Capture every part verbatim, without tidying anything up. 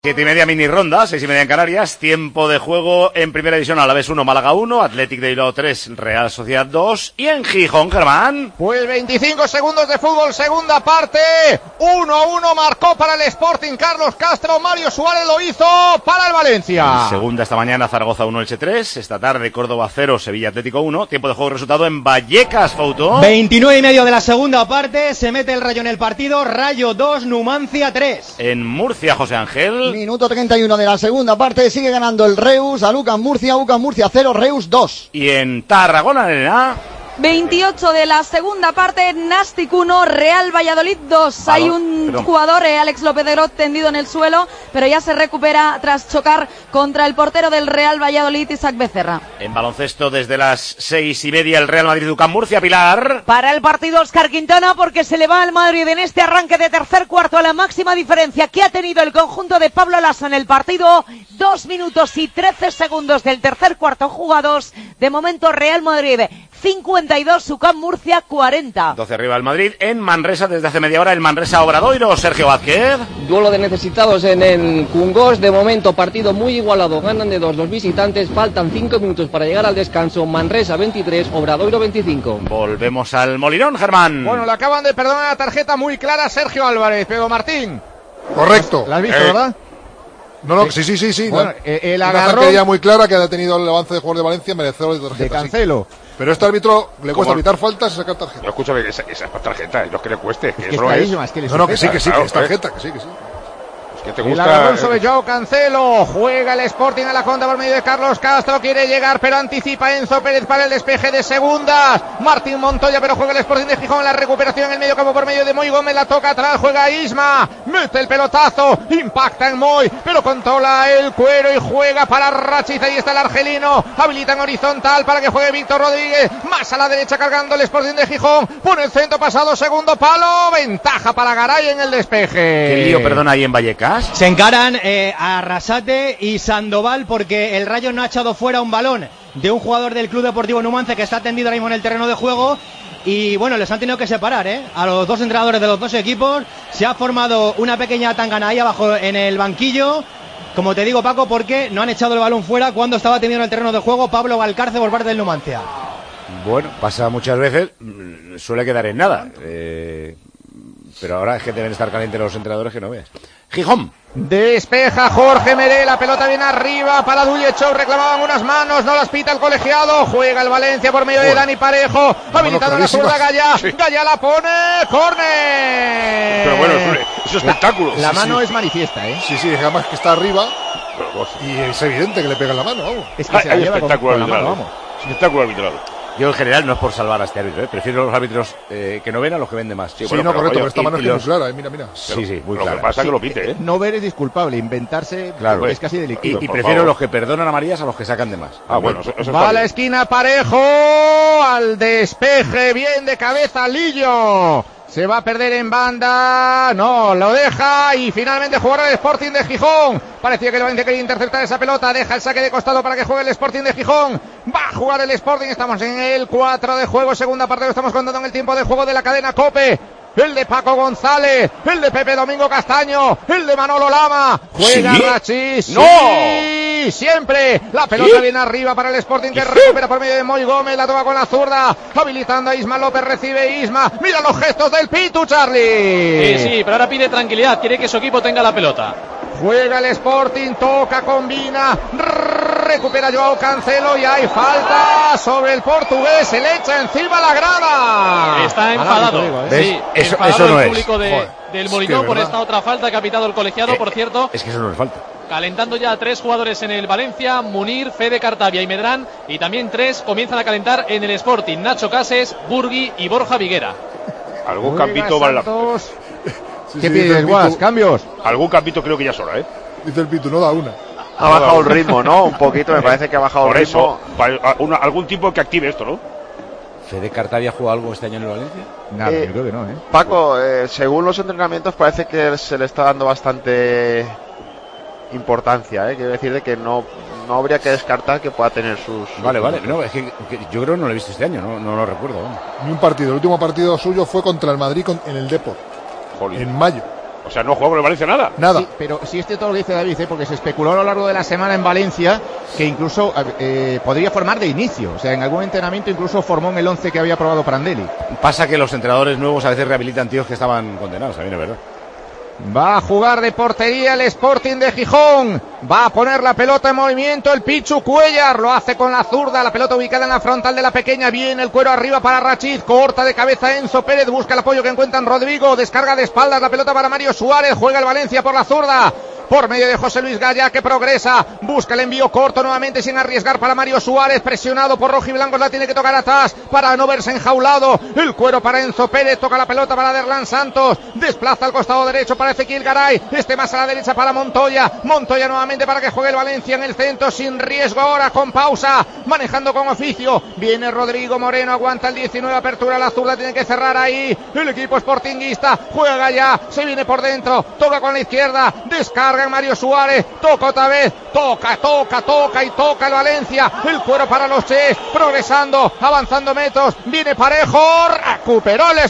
Siete y media mini ronda, seis y media en Canarias, tiempo de juego en primera división, Alavés uno, Málaga uno, Athletic de Bilbao tres, Real Sociedad dos y en Gijón, Germán. Pues veinticinco segundos de fútbol, segunda parte, uno a uno marcó para el Sporting Carlos Castro, Mario Suárez lo hizo para el Valencia. Segunda esta mañana, Zaragoza uno, Elche tres, esta tarde Córdoba cero, Sevilla Atlético uno, tiempo de juego resultado en Vallecas, Fouto. veintinueve y medio de la segunda parte, se mete el Rayo en el partido, Rayo dos, Numancia tres. En Murcia, José Ángel. Minuto treinta y uno de la segunda parte, sigue ganando el Reus, a UCAM Murcia, UCAM Murcia cero, Reus dos. Y en Tarragona, Elena. veintiocho de la segunda parte, Nastic uno, Real Valladolid dos. Hay un perdón. jugador, eh, Alex López de Grot, tendido en el suelo, pero ya se recupera tras chocar contra el portero del Real Valladolid, Isaac Becerra. En baloncesto, desde las seis y media, el Real Madrid UCAM Murcia, Pilar. Para el partido Óscar Quintana, porque se le va al Madrid en este arranque de tercer cuarto a la máxima diferencia que ha tenido el conjunto de Pablo Lasso en el partido. Dos minutos y trece segundos del tercer cuarto jugados. De momento, Real Madrid cincuenta y dos, UCAM Murcia cuarenta. doce arriba el Madrid. En Manresa, desde hace media hora, el Manresa Obradoiro, Sergio Vázquez. Duelo de necesitados en el Cungós. De momento, partido muy igualado. Ganan de dos los visitantes. Faltan cinco minutos para llegar al descanso. Manresa veintitrés, Obradoiro veinticinco. Volvemos al Molinón, Germán. Bueno, le acaban de perdonar la tarjeta muy clara a Sergio Álvarez, pero Martín. Correcto. ¿La has visto, eh, verdad? No, no, sí, sí, sí, sí. Bueno, la, eh, el una agarrón zancadilla muy clara que ha tenido el avance de jugador de Valencia, merecedor de tarjeta. de Cancelo. Sí. Pero a este árbitro le cuesta ¿Cómo? evitar faltas y sacar tarjeta. No, escúchame, esa, esa es tarjeta, no es que le cueste. Que Es que eso es no es. clarísimo, es que le No, no, que sí, que sí, Claro, que es tarjeta, que sí, que sí. Es que te El gusta. agarrón sobre Joao Cancelo, juega el Sporting a la contra por medio de Carlos Castro, quiere llegar pero anticipa Enzo Pérez para el despeje de segundas, Martín Montoya, pero juega el Sporting de Gijón en la recuperación en el medio campo por medio de Moy Gómez, la toca atrás, juega Isma, mete el pelotazo, impacta en Moy, pero controla el cuero y juega para Rachiz, ahí está el argelino, habilita en horizontal para que juegue Víctor Rodríguez, más a la derecha cargando el Sporting de Gijón, pone el centro pasado, segundo palo, ventaja para Garay en el despeje. ¿Qué lío, perdona, ahí en Vallecas? Se encaran eh, a Arrasate y Sandoval porque el Rayo no ha echado fuera un balón de un jugador del Club Deportivo Numancia que está tendido ahora mismo en el terreno de juego y bueno, les han tenido que separar ¿eh? a los dos entrenadores de los dos equipos. Se ha formado una pequeña tangana ahí abajo en el banquillo, como te digo, Paco, porque no han echado el balón fuera cuando estaba tendido en el terreno de juego Pablo Valcarce por parte del Numancia. Bueno, pasa muchas veces, suele quedar en nada, eh, pero ahora es que deben estar calientes los entrenadores que no veas. Gijón. Despeja Jorge Meré, la pelota viene arriba para Dullecho, reclamaban unas manos, no las pita el colegiado, juega el Valencia por medio de Dani Parejo, habilitando la zurda Gaya, sí. Gaya la pone, córner. Pero bueno, es un, es un espectáculo. La Sí, mano sí. es manifiesta, ¿eh? Sí, sí, además que está arriba Pero, vos, y es evidente que le pega en la mano, vamos. Es que hay, se la hay lleva con, espectáculo con la arbitral. mano, vamos. Espectáculo arbitral. Yo en general no es por salvar a este árbitro, ¿eh? Prefiero los árbitros eh, que no ven a los que ven de más. Sí, bueno, no, pero, correcto, oye, pero esta y- mano y es que es los- muy clara, eh, mira, mira. Sí, sí, muy Lo que claro. pasa es que lo pite, ¿eh? No ver es disculpable, inventarse Claro. es casi Y, delictivo. y por prefiero favor. los que perdonan amarillas a los que sacan de más. Ah, bueno, eso, eso Va está a la bien. esquina Parejo, al despeje, bien de cabeza Lillo. Se va a perder en banda, no, lo deja y finalmente jugará el Sporting de Gijón. Parecía que el Valencia quería interceptar esa pelota, deja el saque de costado para que juegue el Sporting de Gijón. Va a jugar el Sporting, estamos en el cuatro de juego, segunda parte, lo estamos contando en el tiempo de juego de la cadena COPE. El de Paco González, el de Pepe Domingo Castaño, el de Manolo Lama, juega ¿Sí? Rachis, ¡No! sí, siempre, la pelota ¿Sí? viene arriba para el Sporting que recupera por medio de Moy Gómez, la toma con la zurda, habilitando a Isma López, recibe Isma, mira los gestos del Pitu, Charlie. Sí, sí, pero ahora pide tranquilidad, quiere que su equipo tenga la pelota. Juega el Sporting, toca, combina, recupera Joao Cancelo y hay falta sobre el portugués, se le echa encima la grada. Está enfadado, digo, ¿eh? sí, ¿Ves? Eso- enfadado eso no el es. público de, Joder. del Es Molinón que, por ¿verdad? esta otra falta que ha pitado el colegiado, Eh, por cierto. Es que eso no es falta. Calentando ya a tres jugadores en el Valencia, Munir, Fede Cartavia y Medrán, y también tres comienzan a calentar en el Sporting, Nacho Cases, Burgui y Borja Viguera. Algún Juega campito vale la Santos. Sí, ¿Qué sí, dice pides, el Guas? Pitu, ¿Cambios? Algún campito creo que ya es hora, ¿eh? dice el Pitu, no da una. Ha bajado el ritmo, ¿no? Un poquito, me parece que ha bajado Por el eso, ritmo. pa- a- una- algún tipo que active esto, ¿no? ¿Fede Cartavia jugó algo este año en el Valencia? Nada, Eh, yo creo que no, ¿eh? Paco, eh, según los entrenamientos parece que se le está dando bastante importancia, ¿eh? Quiero decir de que no, no habría que descartar que pueda tener sus... sus Vale, vale. minutos. No, es que, que yo creo que no lo he visto este año, no, no lo recuerdo. Vamos. Ni un partido, el último partido suyo fue contra el Madrid con- en el Depor, Jolín. en mayo. O sea, no juega con el Valencia nada. Nada. Sí, pero sí es cierto lo que dice David, ¿eh? Porque se especuló a lo largo de la semana en Valencia que incluso eh, podría formar de inicio. O sea, en algún entrenamiento incluso formó en el once que había probado Prandelli. Pasa que los entrenadores nuevos a veces rehabilitan tíos que estaban condenados, también es verdad. Va a jugar de portería el Sporting de Gijón. Va a poner la pelota en movimiento el Pichu Cuellar. Lo hace con la zurda. La pelota ubicada en la frontal de la pequeña. Viene el cuero arriba para Rachid. Corta de cabeza Enzo Pérez. Busca el apoyo que encuentra en Rodrigo. Descarga de espaldas la pelota para Mario Suárez. Juega el Valencia por la zurda. Por medio de José Luis Gaya, que progresa, busca el envío corto nuevamente sin arriesgar para Mario Suárez, presionado por rojiblancos, la tiene que tocar atrás para no verse enjaulado. El cuero para Enzo Pérez, toca la pelota para Derlan Santos, desplaza al costado derecho para Ezequiel Garay, este más a la derecha para Montoya, Montoya nuevamente para que juegue el Valencia en el centro, sin riesgo ahora, con pausa, manejando con oficio, viene Rodrigo Moreno, aguanta el diecinueve, apertura la zurda, tiene que cerrar ahí, el equipo sportinguista, juega ya, se viene por dentro, toca con la izquierda, descarga en Mario Suárez, toca otra vez, toca, toca, toca y toca el Valencia, el cuero para los Ches, progresando, avanzando metros, viene parejo, recuperó el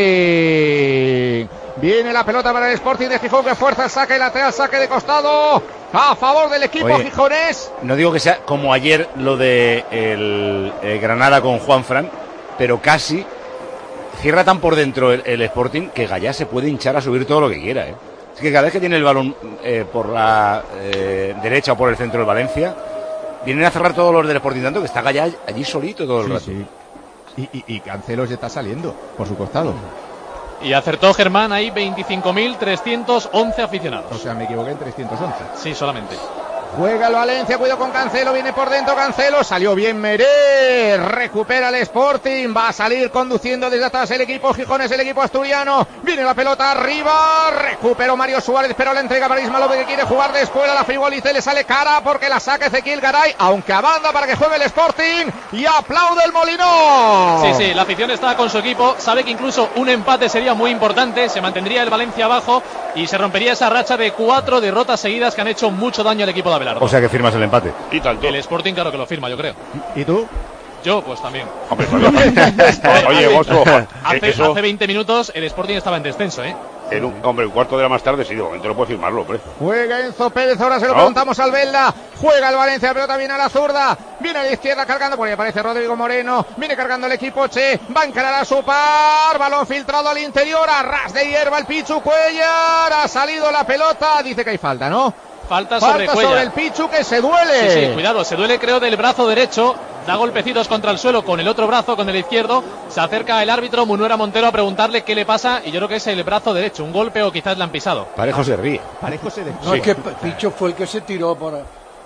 Sporting, viene la pelota para el Sporting de Gijón, que fuerza el saque lateral, saque de costado, a favor del equipo Oye, gijonés. No digo que sea como ayer lo de el, el Granada con Juanfran, pero casi cierra tan por dentro el, el Sporting que Gallá se puede hinchar a subir todo lo que quiera, ¿eh? Es que cada vez que tiene el balón eh, por la eh, derecha o por el centro del Valencia, vienen a cerrar todos los del Sporting, tanto que está Gallá allí solito todo el Sí, rato. sí. Y, y, y Cancelo se está saliendo por su costado. Y acertó Germán ahí veinticinco mil trescientos once aficionados. O sea, me equivoqué en trescientos once. Sí, solamente. Juega el Valencia, cuidado con Cancelo, viene por dentro Cancelo, salió bien Meré, recupera el Sporting, va a salir conduciendo desde atrás el equipo gijones, el equipo asturiano, viene la pelota arriba, recuperó Mario Suárez, pero la entrega para Isma López, que quiere jugar de escuela, la frivoliza y le sale cara porque la saca Ezequiel Garay, aunque abanda para que juegue el Sporting, y aplaude el Molinón. Sí, sí, la afición está con su equipo, sabe que incluso un empate sería muy importante, se mantendría el Valencia abajo y se rompería esa racha de cuatro derrotas seguidas que han hecho mucho daño al equipo de Abelardo. O sea que firmas el empate. Y tanto. El Sporting claro que lo firma, yo creo. ¿Y tú? Yo, pues también. Hombre, oye, oye, monstruo, Hace, eso, hace veinte minutos el Sporting estaba en descenso, ¿eh? en un, hombre, un cuarto de hora más tarde, sí, de momento no puede firmarlo, hombre. Juega Enzo Pérez, ahora se lo ¿No? preguntamos al Belda. Juega el Valencia, la pelota viene a la zurda, viene a la izquierda cargando, por ahí aparece Rodrigo Moreno, viene cargando el equipo Che, va a encarar a su par, balón filtrado al interior, a ras de hierba el Pichu Cuellar, ha salido la pelota, dice que hay falta, ¿no? Falta sobre Falta Cuellar. sobre el Pichu, que se duele. Sí, sí, cuidado, se duele creo del brazo derecho, da golpecitos contra el suelo con el otro brazo, con el izquierdo, se acerca el árbitro Munuera Montero a preguntarle qué le pasa y yo creo que es el brazo derecho, un golpe o quizás le han pisado. Parejo se ríe. Parejo se No, Sí. es que Picho fue el que se tiró por...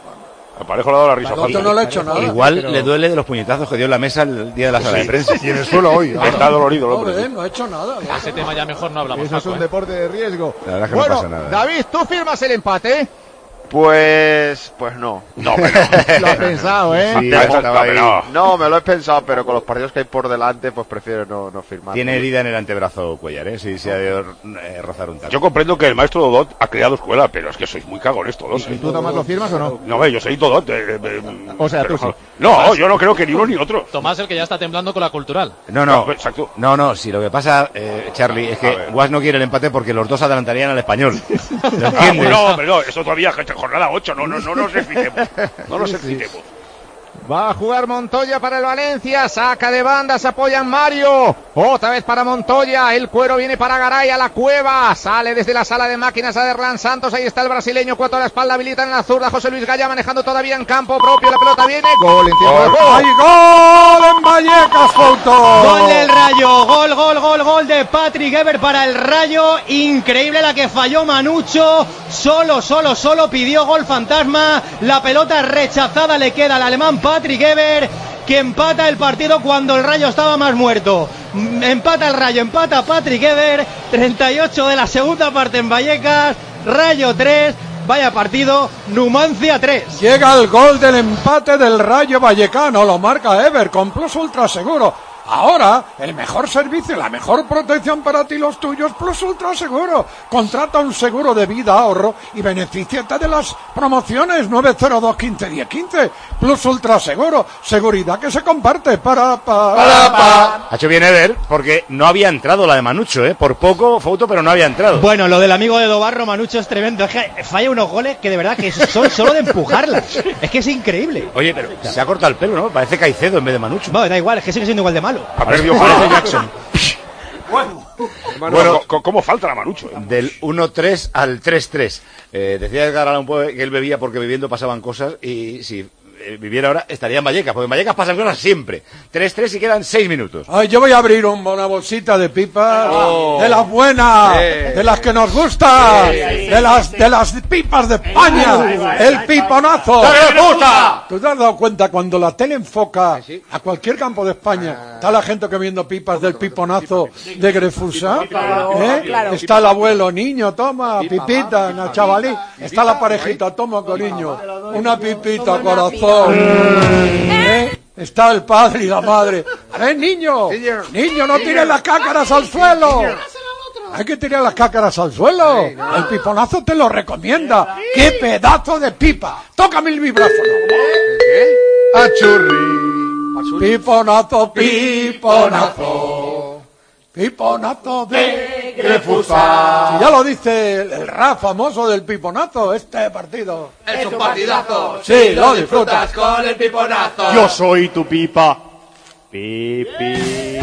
A Parejo le ha dado la risa. Al otro no le ha hecho nada. Igual pero- le duele de los puñetazos que dio en la mesa el día de la sala de prensa. Y en el suelo hoy. ahora. Está dolorido el No, hombre. ve, sí. no ha hecho nada. De ese tema ya mejor no hablamos. Eso es Paco, un ¿eh? deporte de riesgo. La verdad es que no Bueno, pasa nada. David, ¿tú firmas el empate? Pues, pues no. No, pero Lo has pensado, ¿eh? Sí, Ya estaba está, ahí. pero- No, me lo he pensado, pero con los partidos que hay por delante, pues prefiero no, no firmar. Tiene herida en el antebrazo Cuellar, ¿eh? Sí, se ha de eh, rozar un taco. Yo comprendo que el maestro Dodot ha creado escuela, pero es que sois muy cagones todos. ¿Y ¿eh? tú, Tomás, lo firmas o no? No, ve, yo soy Dodot. eh, eh, O sea, pero tú sí. No, yo no creo que ni uno ni otro. Tomás el que ya está temblando con la cultural. No, no, No, exacto. no, no, si lo que pasa, eh, Charlie, es A que ver. Guas no quiere el empate porque los dos adelantarían al español. ¿Lo Ah, entiendes? no, hombre, no, eso todavía es jornada ocho, no, no, no nos excitemos. No nos excitemos. Va a jugar Montoya para el Valencia, saca de banda, se apoya en Mario, otra vez para Montoya, el cuero viene para Garay a la cueva, sale desde la sala de máquinas a Derlan Santos, ahí está el brasileño, cuatro a la espalda, habilita en la zurda, José Luis Gaya manejando todavía en campo propio, la pelota viene, gol en tiempo de juego. ¡Hay gol en Vallecas, Fouto! Gol del Rayo, gol, gol, gol, gol de Patrick Ever para el Rayo, increíble la que falló Manucho, solo, solo, solo pidió gol fantasma, la pelota rechazada le queda al alemán Patrick Ever, que empata el partido cuando el Rayo estaba más muerto. Mm, Empata el Rayo, empata Patrick Ever, treinta y ocho de la segunda parte en Vallecas, Rayo tres, vaya partido, Numancia tres. Llega el gol del empate del Rayo Vallecano, lo marca Ever con Plus Ultra Seguro. Ahora, el mejor servicio y la mejor protección para ti y los tuyos, Plus Ultra Seguro. Contrata un seguro de vida, ahorro y benefíciate de las promociones. Nueve cero dos quince diez quince. Plus Ultra Seguro. Seguridad que se comparte. Para, para, para, para. Ha hecho bien Eder, porque no había entrado la de Manucho, ¿eh? Por poco, Fouto, pero no había entrado. Bueno, lo del amigo de Dobarro, Manucho, es tremendo. Es que falla unos goles que de verdad que son solo de empujarla. Es que es increíble. Oye, pero se ha cortado el pelo, ¿no? Parece Caicedo en vez de Manucho. Bueno, da igual, es que sigue siendo igual de malo. Ha perdido Parece Jackson. Bueno, Bueno, ¿cómo, cómo falta la Manucho? ¿Eh? Del uno tres al tres tres. Eh, decía Edgar Allan Poe que él bebía porque bebiendo pasaban cosas y si eh, viviera ahora estaría en Vallecas, porque en Vallecas pasan cosas siempre. tres tres y quedan seis minutos. Ay, yo voy a abrir un- una bolsita de pipas, Oh. de las buenas, Sí. de las que nos gustan, Sí, sí, de las de las pipas de España, el piponazo. ¡Dale, puta! ¿Tú te has dado cuenta cuando la tele enfoca a cualquier campo de España? Está la gente comiendo pipas del piponazo de Grefusa, ¿eh? claro. Está el abuelo, niño, toma, pipita, una chavalí. Está la parejita, toma, cariño, una pipita, corazón. ¿Eh? Está el padre y la madre. A ver, niño, niño, no tires las cácaras al suelo. Hay que tirar las cácaras al suelo. El piponazo te lo recomienda. ¡Qué pedazo de pipa! ¡Tócame el vibráfono! Achurri. Piponazo, piponazo. Piponazo de Grefusa. Si ya lo dice el, el rap famoso del piponazo, este partido. Es un partidazo. Sí, lo disfrutas con el piponazo. Yo soy tu pipa. Pipi.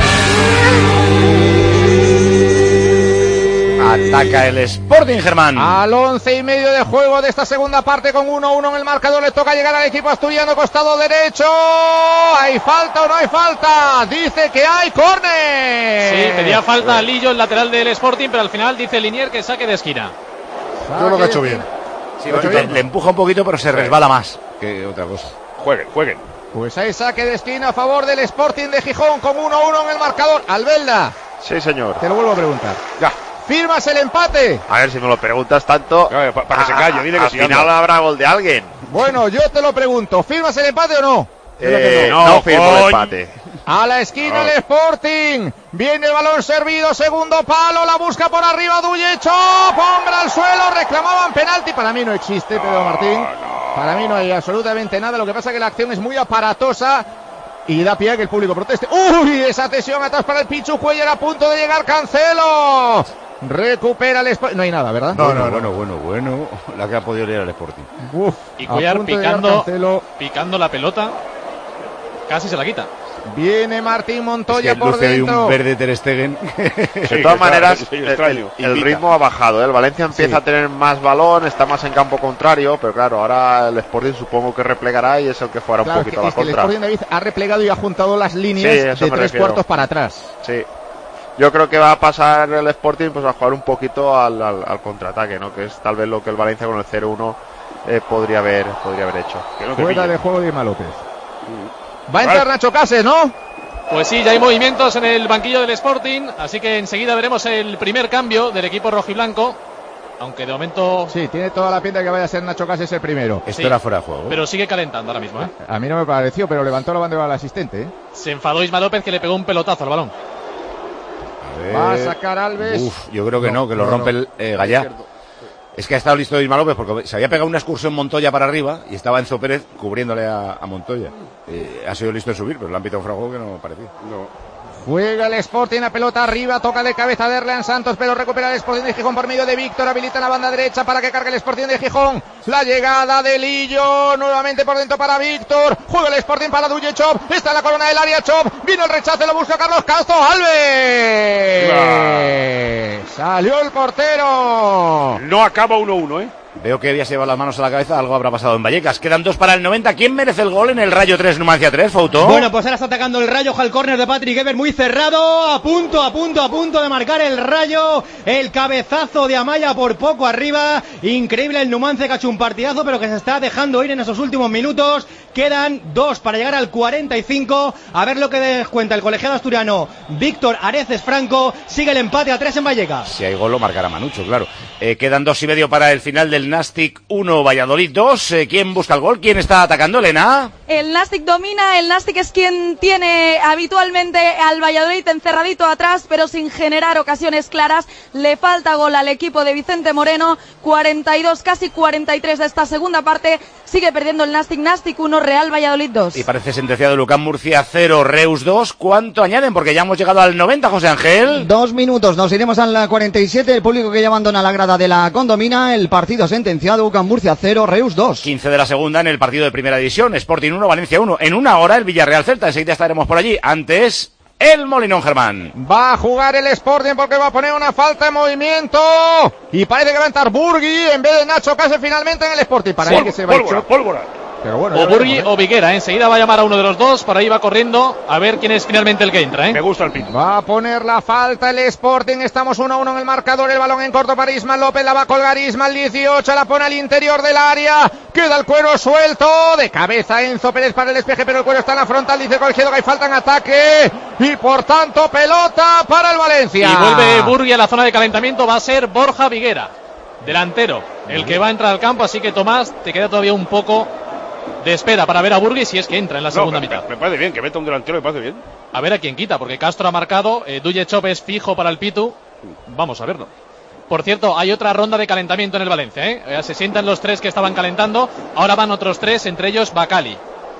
Ataca el Sporting, Germán. Al once y medio de juego de esta segunda parte con uno uno en el marcador. Le toca llegar al equipo asturiano, costado derecho. ¿Hay falta o no hay falta? Dice que hay córner. Sí, pedía falta a Lillo, el lateral del Sporting, pero al final dice Linier que saque de esquina. Yo lo que ha hecho bien. Sí, bueno, le, le empuja un poquito, pero se resbala más que otra cosa. Jueguen, jueguen. Pues hay saque de esquina a favor del Sporting de Gijón con uno uno en el marcador. Albelda, Sí, señor. te lo vuelvo a preguntar. Ya. ¿Firmas el empate? A ver, si me lo preguntas tanto, Para que se calle, dile que al sí. final anda. habrá gol de alguien. Bueno, yo te lo pregunto. ¿Firmas el empate o no? Eh, no. no firmo el coño. empate. A la esquina el Sporting. Viene el balón servido, segundo palo, la busca por arriba Duyecho. Ponga al suelo, reclamaban penalti. Para mí no existe, Pedro Martín. Para mí no hay absolutamente nada. Lo que pasa es que la acción es muy aparatosa y da pie a que el público proteste. ¡Uy! Esa tensión atrás para el Pichu Cuellar, a punto de llegar Cancelo. Recupera el Sporting. No hay nada, ¿verdad? No, no, bueno, bueno, bueno. La que ha podido liar el Sporting. Uf, Y a Cuellar punto de llegar picando, Cancelo. picando la pelota. Casi se la quita. Viene Martín Montoya Es que por luce hoy dentro. un verde Ter Stegen. De todas maneras, sí, el, extraño. el- el Invita. ritmo ha bajado, ¿eh? El Valencia empieza Sí. a tener más balón, está más en campo contrario, pero claro, ahora el Sporting supongo que replegará y es el que jugará Claro, un es que, poquito a la es que el contra. Sporting David ha replegado y ha juntado las líneas Sí, eso de me tres refiero. cuartos para atrás. Sí. Yo creo que va a pasar el Sporting pues a jugar un poquito al, al- al contraataque, ¿no? Que es tal vez lo que el Valencia con el cero uno eh, podría haber podría haber hecho. Que no te Fuera pille. de juego de Ima López. Va a entrar Nacho Cases, ¿no? Pues sí, ya hay movimientos en el banquillo del Sporting, así que enseguida veremos el primer cambio del equipo rojiblanco, aunque de momento... Sí, tiene toda la pinta de que vaya a ser Nacho Cases el primero. Esto Sí. era fuera de juego. Pero sigue calentando ahora mismo, ¿eh? A mí no me pareció, pero levantó la bandera al asistente. ¿eh? Se enfadó Isma López, que le pegó un pelotazo al balón. A ver. Va a sacar Alves. Uf, yo creo que no, No, que lo no, rompe no. el eh, Gallá. Es que ha estado listo Isma López porque se había pegado una excursión Montoya para arriba y estaba Enzo Pérez cubriéndole a, a Montoya. Eh, ha sido listo de subir, pero le han pitado un frago que no parecía. Juega el Sporting, la pelota arriba, toca de cabeza de Erlean Santos, pero recupera el Sporting de Gijón por medio de Víctor, habilita la banda derecha para que cargue el Sporting de Gijón. La llegada de Lillo, nuevamente por dentro para Víctor, juega el Sporting para Duye Chop, está en la corona del área Chop, vino el rechace, lo busca Carlos Castro, Alves. Salió el portero. No acaba uno uno, ¿eh? Veo que había llevado las manos a la cabeza, algo habrá pasado en Vallecas. Quedan dos para el noventa. ¿Quién merece el gol en el Rayo tres, Numancia tres, Fouto? Bueno, pues ahora está atacando el Rayo, al córner de Patrick Ever, muy cerrado, a punto, a punto, a punto de marcar el Rayo, el cabezazo de Amaya por poco arriba, increíble el Numancia que ha hecho un partidazo, pero que se está dejando ir en esos últimos minutos, quedan dos para llegar al cuarenta y cinco, a ver lo que descuenta el colegiado asturiano Víctor Areces Franco. Sigue el empate a tres en Vallecas. Si hay gol lo marcará Manucho, claro. Eh, quedan dos y medio para el final del Nastic uno, Valladolid dos. Eh, ¿Quién busca el gol? ¿Quién está atacando, Elena? El Nastic domina, el Nastic es quien tiene habitualmente al Valladolid encerradito atrás, pero sin generar ocasiones claras. Le falta gol al equipo de Vicente Moreno. cuarenta y dos, casi cuarenta y tres de esta segunda parte. Sigue perdiendo el Nastic. Nastic uno, Real Valladolid dos. Y parece sentenciado Lucán Murcia cero, Reus dos. ¿Cuánto añaden? Porque ya hemos llegado al noventa, José Ángel. Dos minutos, nos iremos al cuarenta y siete. El público que ya abandona la grada de la Condomina. El partido sentenciado, Lucán Murcia cero, Reus dos. quince de la segunda en el partido de primera división. Sporting uno, Valencia uno. En una hora el Villarreal Celta. Enseguida estaremos por allí. Antes, el Molinón, Germán. Va a jugar el Sporting porque va a poner una falta de movimiento. Y parece que va a entrar Burgui en vez de Nacho Case finalmente en el Sporting. Para sí, él que se va pólvora, pólvora. Pero bueno, o Burgui o Viguera, ¿eh? Enseguida va a llamar a uno de los dos, por ahí va corriendo a ver quién es finalmente el que entra, ¿eh? Me gusta el pito. Va a poner la falta el Sporting, estamos uno a uno en el marcador, el balón en corto para Ismael López, la va a colgar Ismael, dieciocho, la pone al interior del área, queda el cuero suelto, de cabeza Enzo Pérez para el despeje, pero el cuero está en la frontal, dice Colegiado que hay falta en ataque, y por tanto pelota para el Valencia. Y vuelve Burgui a la zona de calentamiento, va a ser Borja Viguera, delantero, el que va a entrar al campo, así que Tomás, te queda todavía un poco de espera para ver a Burgui si es que entra en la segunda no, me, mitad. Me parece bien, que meta un delantero, me parece bien. A ver a quién quita, porque Castro ha marcado, eh, Dujechop es fijo para el Pitu. Vamos a verlo. Por cierto, hay otra ronda de calentamiento en el Valencia, ¿eh? Se sientan los tres que estaban calentando, ahora van otros tres, entre ellos Bacali.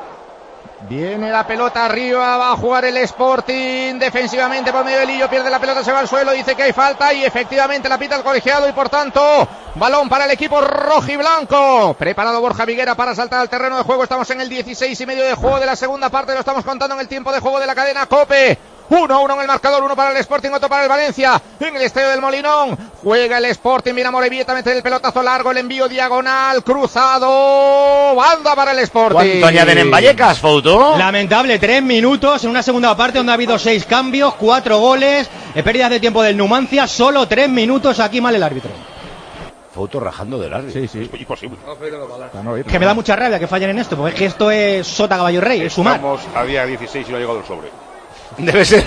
Viene la pelota arriba, va a jugar el Sporting defensivamente por medio del Lillo, pierde la pelota, se va al suelo, dice que hay falta y efectivamente la pita el colegiado y por tanto balón para el equipo rojiblanco. Preparado Borja Viguera para saltar al terreno de juego, estamos en el dieciséis y medio de juego de la segunda parte, lo estamos contando en el tiempo de juego de la cadena COPE. uno a uno en el marcador, uno para el Sporting, otro para el Valencia, en el estadio del Molinón, juega el Sporting, mira Morevieta, mete el pelotazo largo, el envío diagonal, cruzado, banda para el Sporting. ¿Cuánto añaden en Vallecas, Fouto? Lamentable, tres minutos en una segunda parte donde ha habido seis cambios, cuatro goles, eh, pérdidas de tiempo del Numancia, solo tres minutos, aquí mal el árbitro. Fouto rajando del árbitro. Sí, sí. Imposible. Es que me da mucha rabia que fallen en esto, porque es que esto es sota caballo rey, es sumar. Estamos a día dieciséis y no ha llegado el sobre. Debe ser.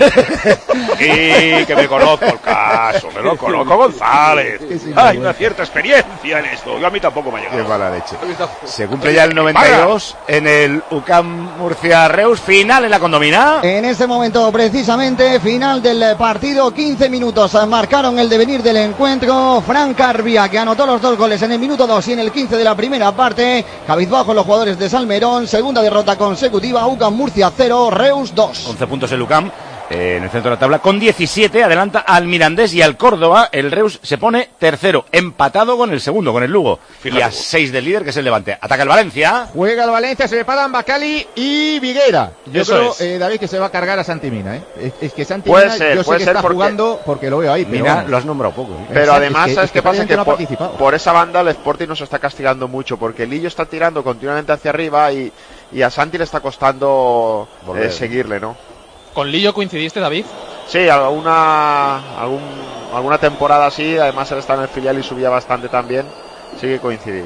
Y que me conozco el caso, me lo conozco González. Hay una cierta experiencia en esto. Yo a mí tampoco me ha llegado. Qué mala leche. Se cumple ya el noventa y dos en el U C A M Murcia Reus, final en la Condomina. En este momento precisamente final del partido, quince minutos marcaron el devenir del encuentro. Fran Carbia, que anotó los dos goles en el minuto dos y en el quince de la primera parte. Cabizbajo los jugadores de Salmerón, segunda derrota consecutiva. U C A M Murcia cero, Reus dos. once puntos el U C A M. Eh, en el centro de la tabla con diecisiete, adelanta al Mirandés y al Córdoba. El Reus se pone tercero, empatado con el segundo, con el Lugo. Fíjate, y a seis del líder, que es el Levante. Ataca el Valencia. Juega el Valencia, se preparan Bacali y Viguera. Yo Eso creo, es. eh, David, que se va a cargar a Santi Mina, ¿eh? Es, es que Santi Puede Mina, ser, yo sé puede que ser está porque- jugando porque lo veo ahí. Pero Mina, vamos. lo has nombrado poco. ¿eh? Pero Es- además, es que- ¿sabes es qué que pasa? parece Que que no ha por, participado. por esa banda el Sporting nos está castigando mucho, porque el Lillo está tirando continuamente hacia arriba y, y a Santi le está costando Volver. eh, seguirle, ¿no? ¿Con Lillo coincidiste, David? Sí, alguna algún, alguna temporada así, además él está en el filial y subía bastante también, sí que coincidí.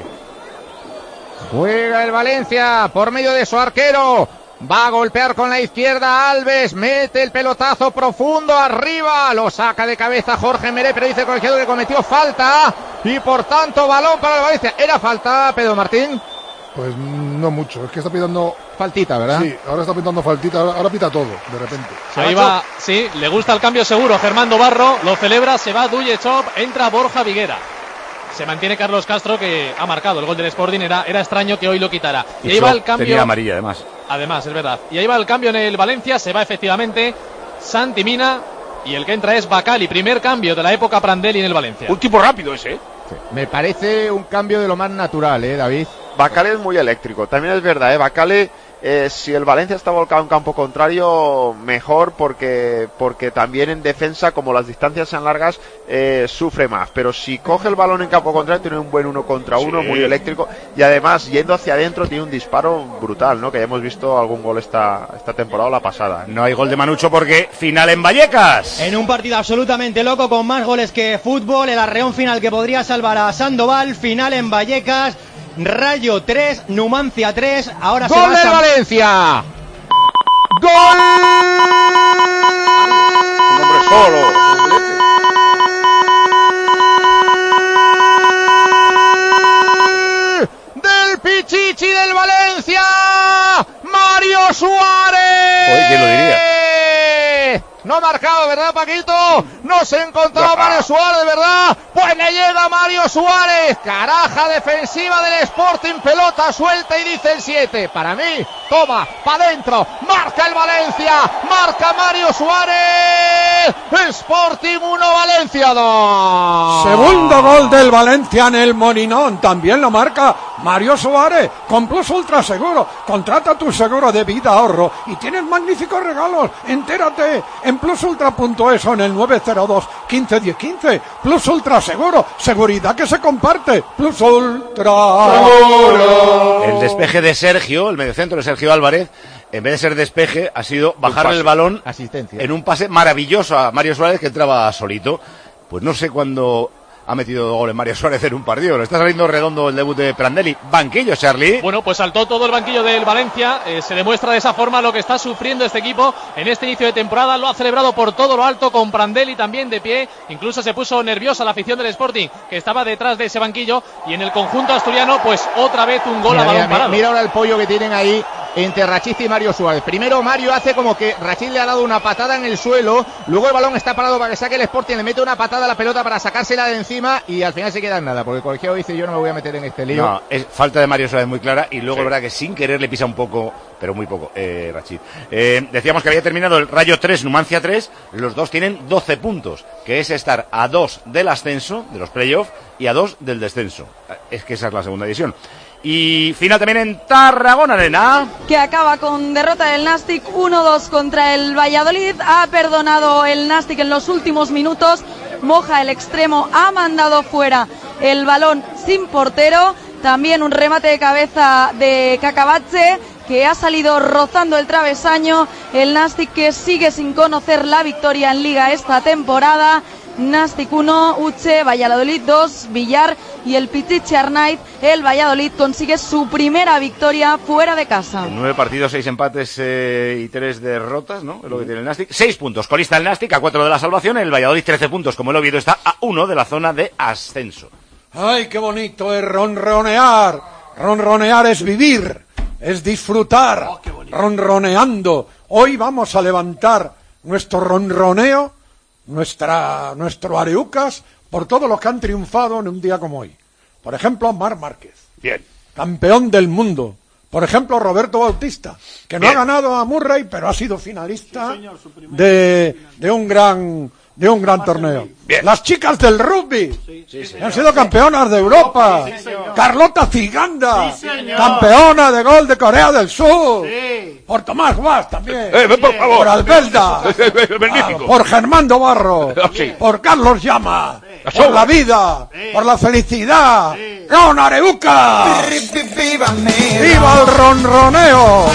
Juega el Valencia por medio de su arquero. Va a golpear con la izquierda Alves, mete el pelotazo profundo arriba, lo saca de cabeza Jorge Meré, pero dice el colegiado que cometió falta y por tanto balón para el Valencia. ¿Era falta, Pedro Martín? Pues no mucho, es que está pitando faltita, ¿verdad? Sí, ahora está pitando faltita, ahora, ahora pita todo, de repente. Ahí va, sí, le gusta el cambio seguro. Germando Barro lo celebra, se va Dujechop, entra Borja Viguera. Se mantiene Carlos Castro, que ha marcado el gol del Sporting. Era, era extraño que hoy lo quitara. Y, ahí va el cambio. Tenía amarilla, además. Además, es verdad. Y ahí va el cambio en el Valencia. Se va efectivamente Santi Mina. Y el que entra es Bacali. Primer cambio de la época Prandelli en el Valencia. Un tipo rápido ese, ¿eh? Sí. Me parece un cambio de lo más natural, ¿eh, David? Bacale es muy eléctrico, también es verdad, ¿eh? Bacale, eh, si el Valencia está volcado en campo contrario, mejor, porque porque también en defensa, como las distancias sean largas, eh, sufre más, pero si coge el balón en campo contrario, tiene un buen uno contra uno, Sí. muy eléctrico, y además, yendo hacia adentro, tiene un disparo brutal, ¿no? Que ya hemos visto algún gol esta, esta temporada o la pasada. No hay gol de Manucho porque final en Vallecas. En un partido absolutamente loco, con más goles que fútbol, el arreón final que podría salvar a Sandoval, final en Vallecas, Rayo tres, Numancia tres, ahora se ¡Gol va del San- Valencia! ¡Gol Del Pichichi del Valencia, Mario Suárez. Oye, ¿quién lo diría? No ha marcado, ¿verdad, Paquito? No se encontraba Mario Suárez, ¿verdad? Pues le llega Mario Suárez. Caraja defensiva del Sporting, pelota suelta y dice el siete. Para mí, toma, para adentro. Marca el Valencia, marca Mario Suárez. Sporting uno, Valencia dos. Segundo gol del Valencia en el Molinón. También lo marca Mario Suárez. Con Plus Ultra Seguro. Contrata tu seguro de vida, ahorro y tienes magníficos regalos. Entérate en plus ultra punto es o en el nueve cero dos, quince diez quince. Plus Ultra Seguro, seguridad que se comparte. Plus Ultra Seguro. El despeje de Sergio, el mediocentro de Sergio Álvarez, en vez de ser despeje, ha sido bajarle el balón asistencia en un pase maravilloso a Mario Suárez, que entraba solito. Pues no sé cuándo ha metido goles Mario Suárez en un partido. Le está saliendo redondo el debut de Prandelli. Banquillo, Charlie. Bueno, pues saltó todo el banquillo del Valencia. Eh, se demuestra de esa forma lo que está sufriendo este equipo en este inicio de temporada. Lo ha celebrado por todo lo alto con Prandelli también de pie. Incluso se puso nerviosa la afición del Sporting, que estaba detrás de ese banquillo. Y en el conjunto asturiano, pues otra vez un gol mira, a balón mira, parado. Mira ahora el pollo que tienen ahí entre Rachid y Mario Suárez. Primero Mario hace como que Rachid le ha dado una patada en el suelo, luego el balón está parado para que saque el Sporting, le mete una patada a la pelota para sacársela de encima y al final se queda en nada, porque el colegiado dice yo no me voy a meter en este lío. No, es falta de Mario Suárez muy clara y luego sí, es verdad que sin querer le pisa un poco, pero muy poco, eh, Rachid. Eh, decíamos que había terminado el Rayo tres, Numancia tres, los dos tienen doce puntos, que es estar a dos del ascenso, de los playoffs, y a dos del descenso. Es que esa es la segunda división. Y final también en Tarragona, Arena, que acaba con derrota del Nastic uno dos contra el Valladolid. Ha perdonado el Nastic en los últimos minutos. Moja, el extremo, ha mandado fuera el balón sin portero. También un remate de cabeza de Cacabatze, que ha salido rozando el travesaño. El Nastic, que sigue sin conocer la victoria en Liga esta temporada. Nastic uno, Uche, Valladolid dos, Villar y el Pichichi Arnaiz. El Valladolid consigue su primera victoria fuera de casa. En nueve partidos, seis empates eh, y tres derrotas, ¿no? Es lo que tiene el Nastic. Seis puntos. Colista el Nastic a cuatro de la salvación. El Valladolid trece puntos. Como el Oviedo está a uno de la zona de ascenso. Ay, qué bonito es ronronear. Ronronear es vivir, es disfrutar. Oh, ronroneando. Hoy vamos a levantar nuestro ronroneo, nuestra, nuestro areucas, por todos los que han triunfado en un día como hoy. Por ejemplo, Marc Márquez. Bien. Campeón del mundo. Por ejemplo, Roberto Bautista, que no Bien. ha ganado a Murray, pero ha sido finalista sí, señor, de, de un gran, de un gran torneo. Bien. Las chicas del rugby sí, sí, han sido campeonas de Europa. Sí, Carlota Ciganda, sí, campeona de gol de Corea del Sur. Sí. Por Tomás Guas también. Eh, por favor. Por Albelda. Magnífico. Ah, por Germando Barro. Sí. Por Carlos Llama. Sí. Por la vida. Sí. Por la felicidad. Sí. ¡Ron Areuca! ¡Viva el ronroneo!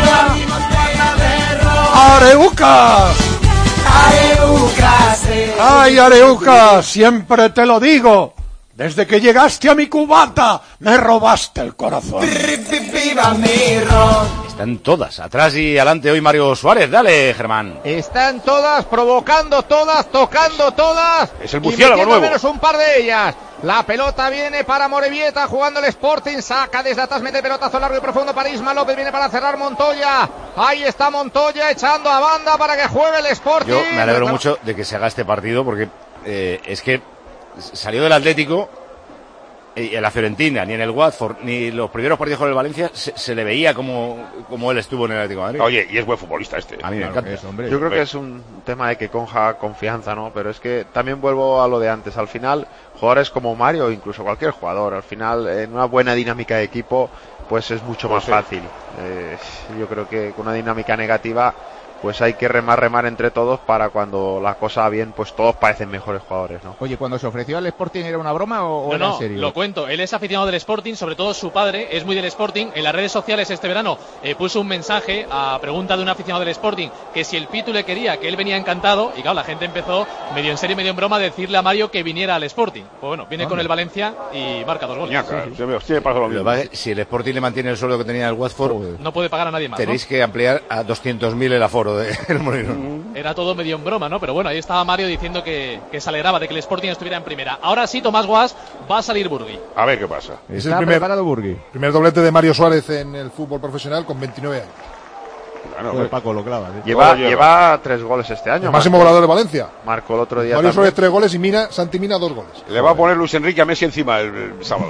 ¡Areucas! Areucas, eh. ¡Ay, Areucas! Siempre te lo digo. Desde que llegaste a mi cubata, me robaste el corazón. ¡Viva mi ron! Están todas, atrás y adelante hoy Mario Suárez. Dale, Germán. Están todas, provocando todas, tocando todas. Es el murciélago nuevo. Menos un par de ellas. La pelota viene para Morevieta, jugando el Sporting, saca desde atrás, mete pelotazo largo y profundo para Isma López, viene para cerrar Montoya. Ahí está Montoya echando a banda para que juegue el Sporting. Yo me alegro mucho de que se haga este partido porque eh, es que salió del Atlético y en la Fiorentina, ni en el Watford, ni los primeros partidos con el Valencia se, se le veía como, como él estuvo en el Atlético de Madrid. Oye, y es buen futbolista este. A mí me claro encanta. Es, hombre. Yo creo que es un tema de que conja confianza, ¿no? Pero es que también vuelvo a lo de antes. Al final, jugadores como Mario, incluso cualquier jugador, al final, en una buena dinámica de equipo, pues es mucho más pues fácil. Eh, yo creo que con una dinámica negativa, pues hay que remar, remar entre todos para cuando la cosa va bien, pues todos parecen mejores jugadores, ¿no? Oye, cuando se ofreció al Sporting, ¿era una broma o, no, era no, en serio? Lo cuento, él es aficionado del Sporting, sobre todo su padre es muy del Sporting. En las redes sociales este verano eh, puso un mensaje a pregunta de un aficionado del Sporting que si el Pitu le quería, que él venía encantado, y claro, la gente empezó medio en serio, medio en broma a decirle a Mario que viniera al Sporting. Pues bueno, viene ah, con el Valencia y marca dos goles. Ñaca, sí, sí. Sí, pasa lo mismo. Pero, si el Sporting le mantiene el sueldo que tenía el Watford, no puede pagar a nadie más, tenéis ¿no? que ampliar a doscientos mil el aforo lo del Molinón. Era todo medio en broma, ¿no? Pero bueno, ahí estaba Mario diciendo que, que se alegraba de que el Sporting estuviera en primera. Ahora sí, Tomás Guas, va a salir Burgui. A ver qué pasa. Es el primer, Burgui. primer doblete de Mario Suárez en el fútbol profesional con veintinueve años. Bueno, Joder, Paco lo clava, ¿eh? Lleva, lleva tres goles este año. El máximo goleador de Valencia. Marcó el otro día. Mario también. Suárez tres goles y Mina, Santi Mina dos goles. Le va a poner Luis Enrique a Messi encima el, el sábado.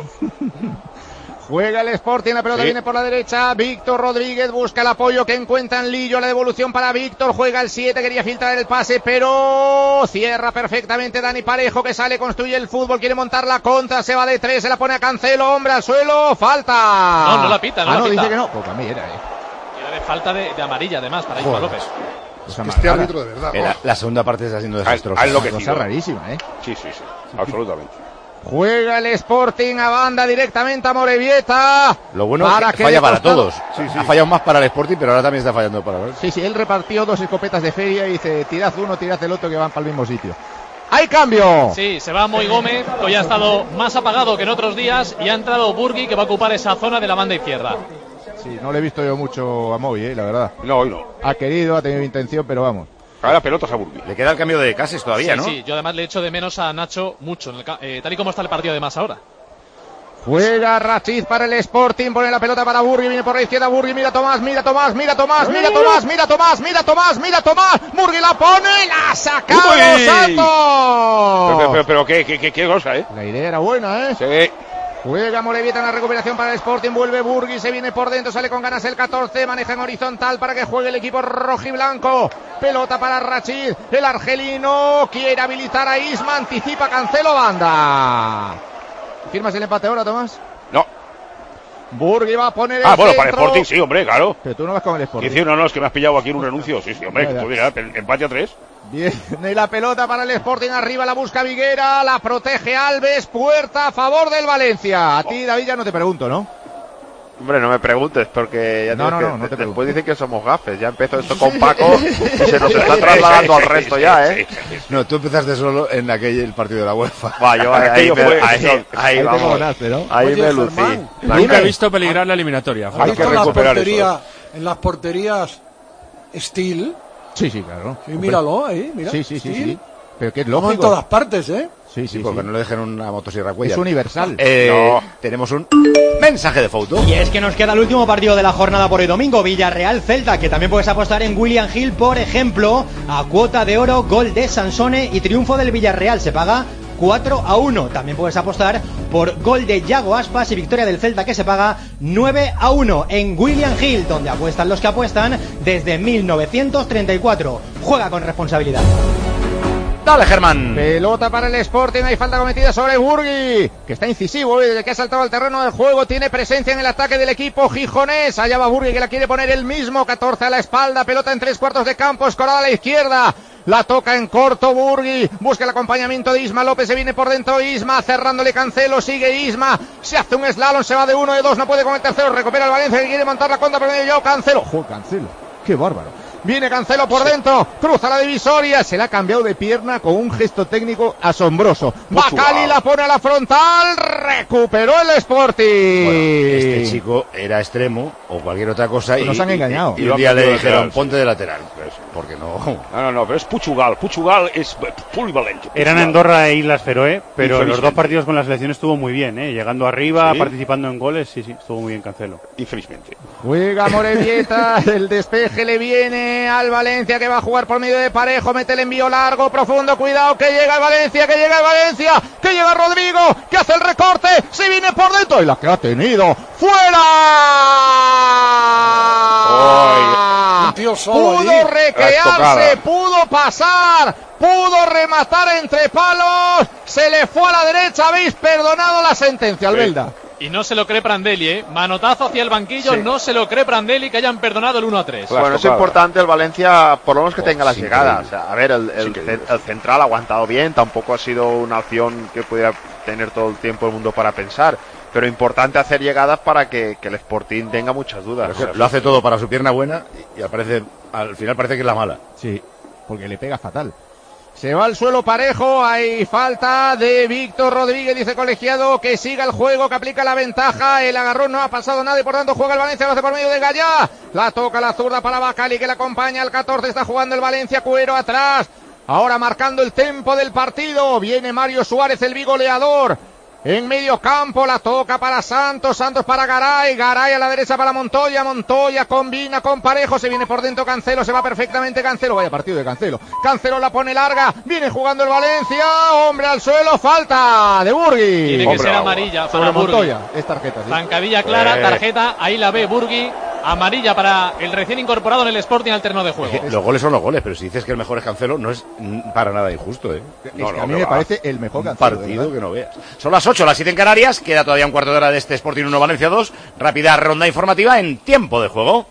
Juega el Sporting, la pelota Sí. viene por la derecha, Víctor Rodríguez busca el apoyo que encuentra en Lillo, la devolución para Víctor, juega el siete, quería filtrar el pase, pero cierra perfectamente Dani Parejo, que sale, construye el fútbol, quiere montar la contra, se va de tres, se la pone a Cancelo, hombre al suelo, falta. No, no la pita, no ah, la no, pita. dice que no, pues a mí era, eh. Era de falta de, de amarilla, además, para Isma Joder. López. Es que este árbitro de verdad. La, la segunda parte está siendo desastrosa. Ha Cosa enloquecido. rarísima, eh. Sí, sí, sí. Absolutamente. Juega el Sporting a banda directamente a Morevieta. Lo bueno para es que falla le para costaba- todos. Ha fallado más para el Sporting, pero ahora también está fallando para el Sí, sí, él repartió dos escopetas de feria y dice, tirad uno, tirad el otro, que van para el mismo sitio. ¡Hay cambio! Sí, se va Moy Gómez, que hoy ha estado más apagado que en otros días, y ha entrado Burgui, que va a ocupar esa zona de la banda izquierda. Sí, no le he visto yo mucho a Moy, eh, la verdad. No, hoy no. Ha querido, ha tenido intención, pero vamos. Ahora pelotas a Burgui. Le queda el cambio de Cases todavía, sí, ¿no? sí, yo además le echo de menos a Nacho mucho, en el ca- eh, tal y como está el partido además ahora. Juega Rachid para el Sporting, pone la pelota para Burgui, viene por la izquierda Burgui, mira Tomás, mira Tomás, mira Tomás, mira Tomás, mira Tomás, mira Tomás, mira Tomás, Burgui la pone, la ha sacado ¡Uy! Santos. Pero, pero, pero, pero qué, qué, qué, qué cosa, ¿eh? La idea era buena, ¿eh? Sí. Juega Morevieta en la recuperación para el Sporting, vuelve Burgui, se viene por dentro, sale con ganas el catorce, maneja en horizontal para que juegue el equipo rojiblanco. Pelota para Rachid, el argelino quiere habilitar a Isma, anticipa Cancelo, banda. ¿Firmas el empate ahora, Tomás? No. Burgui va a poner el Ah, bueno, para el centro. Sporting sí, hombre, claro. Pero tú no vas con el ¿Qué Sporting. decir? No, no, es que me has pillado aquí en un renuncio. Sí, sí, hombre, Ya, que ya. tú dirás, el empate a tres. Viene la pelota para el Sporting, arriba la busca Viguera, la protege Alves, puerta a favor del Valencia. A ti, David, ya no te pregunto, ¿no? Hombre, no me preguntes, porque ya No, tienes no, que- no, no te después dicen que somos gafes. Ya empezó esto con Paco y se nos está trasladando al resto ya, ¿eh? No, tú empezaste solo en aquel el partido de la UEFA. Va, yo ahí, ahí, Aquello me- fue- ahí, sí, ahí ahí te vamos. coronaste, ¿no? Ahí Oye, me lucí. Germán, Nunca he visto peligrar la eliminatoria. ¿Has Hay visto que en las recuperar porterías, en las porterías Steel? Sí, sí, claro. Sí, míralo ahí, mira. Sí, sí, sí, Steel. sí. Pero que es Como en lógico. todas partes, ¿eh? Sí, Sí, sí, porque sí. no le dejen una motosierra a cuellar. Es universal. Eh, No. Tenemos un mensaje de foto. Y es que nos queda el último partido de la jornada por el domingo, Villarreal-Celta, que también puedes apostar en William Hill, por ejemplo, a cuota de oro, gol de Sansone y triunfo del Villarreal. Se paga cuatro a uno. También puedes apostar por gol de Yago Aspas y victoria del Celta, que se paga nueve a uno en William Hill, donde apuestan los que apuestan desde mil novecientos treinta y cuatro. Juega con responsabilidad. Dale, Germán. Pelota para el Sporting, hay falta cometida sobre Burgui, que está incisivo, ¿eh? Desde que ha saltado al terreno del juego, tiene presencia en el ataque del equipo gijonés. Allá va Burgui, que la quiere poner él mismo, catorce a la espalda, pelota en tres cuartos de campo, escorada a la izquierda. La toca en corto Burgui, busca el acompañamiento de Isma López, se viene por dentro Isma, cerrándole Cancelo, sigue Isma, se hace un slalom, se va de uno, de dos, no puede con el tercero, recupera el Valencia, que quiere montar la contra, pero medio yo, Cancelo. ¡Jo, Cancelo! ¡Qué bárbaro! Viene Cancelo por dentro, cruza la divisoria, se la ha cambiado de pierna con un gesto técnico asombroso. Bacali la pone a la frontal, recuperó el Sporting. Bueno, este chico era extremo o cualquier otra cosa y Nos han engañado. Y, y Y lo un han día le metido dijeron, lateral, ponte de lateral. Pues, porque no. No, no, no, pero es Puchugal. Puchugal es polivalente. Eran Puchugal. Andorra e Islas Feroe, pero en los dos Infelizmente. partidos con la selección estuvo muy bien, ¿eh? Llegando arriba, ¿Sí? participando en goles, sí, sí, estuvo muy bien Cancelo. Infelizmente. Juega Morevieta, el despeje le viene al Valencia, que va a jugar por medio de Parejo, mete el envío largo, profundo, cuidado, que llega el Valencia, que llega el Valencia, que llega Rodrigo, que hace el recorte, se viene por dentro y la que ha tenido, ¡fuera! Un tío solo Pudo ahí. recrearse, Estocada. pudo pasar, pudo rematar entre palos, se le fue a la derecha, habéis perdonado la sentencia, Albelda. Y no se lo cree Prandelli, ¿eh? Manotazo hacia el banquillo, Sí. no se lo cree Prandelli, que hayan perdonado el uno a tres. Claro. Bueno, es tocada. importante el Valencia, por lo menos que Oh, tenga las sí, llegadas. increíble. O sea, a ver, el, el, Sí, increíble. cen- el central ha aguantado bien, tampoco ha sido una opción que pudiera tener todo el tiempo el mundo para pensar. Pero importante hacer llegadas para que, que el Sporting tenga muchas dudas. Pero que lo hace todo para su pierna buena y, y aparece, al final parece que es la mala. Sí, porque le pega fatal. Se va al suelo Parejo, hay falta de Víctor Rodríguez, dice colegiado que siga el juego, que aplica la ventaja, el agarrón no ha pasado nada y por tanto juega el Valencia, lo hace por medio de Gallá, la toca la zurda para Bacali que la acompaña, al catorce está jugando el Valencia, Cuero atrás, ahora marcando el tempo del partido, viene Mario Suárez, el bigoleador. En medio campo, la toca para Santos, Santos para Garay, Garay a la derecha para Montoya, Montoya combina con Parejo, se viene por dentro Cancelo, se va perfectamente Cancelo, vaya partido de Cancelo, Cancelo la pone larga, viene jugando el Valencia, hombre al suelo, falta de Burgui. Tiene que hombre, ser amarilla sobre para Burgui. Montoya, es tarjeta. ¿Sí? Zancadilla clara, Eh. tarjeta, ahí la ve Burgui, amarilla para el recién incorporado en el Sporting al terreno de juego. Es que los goles son los goles, pero si dices que el mejor es Cancelo, no es mm, para nada injusto, ¿eh? No, es que a mí me parece el mejor un Cancelo, partido ¿verdad? que no veas. Son las ocho, las siete en Canarias, queda todavía un cuarto de hora de este Sporting uno Valencia dos, rápida ronda informativa en tiempo de juego.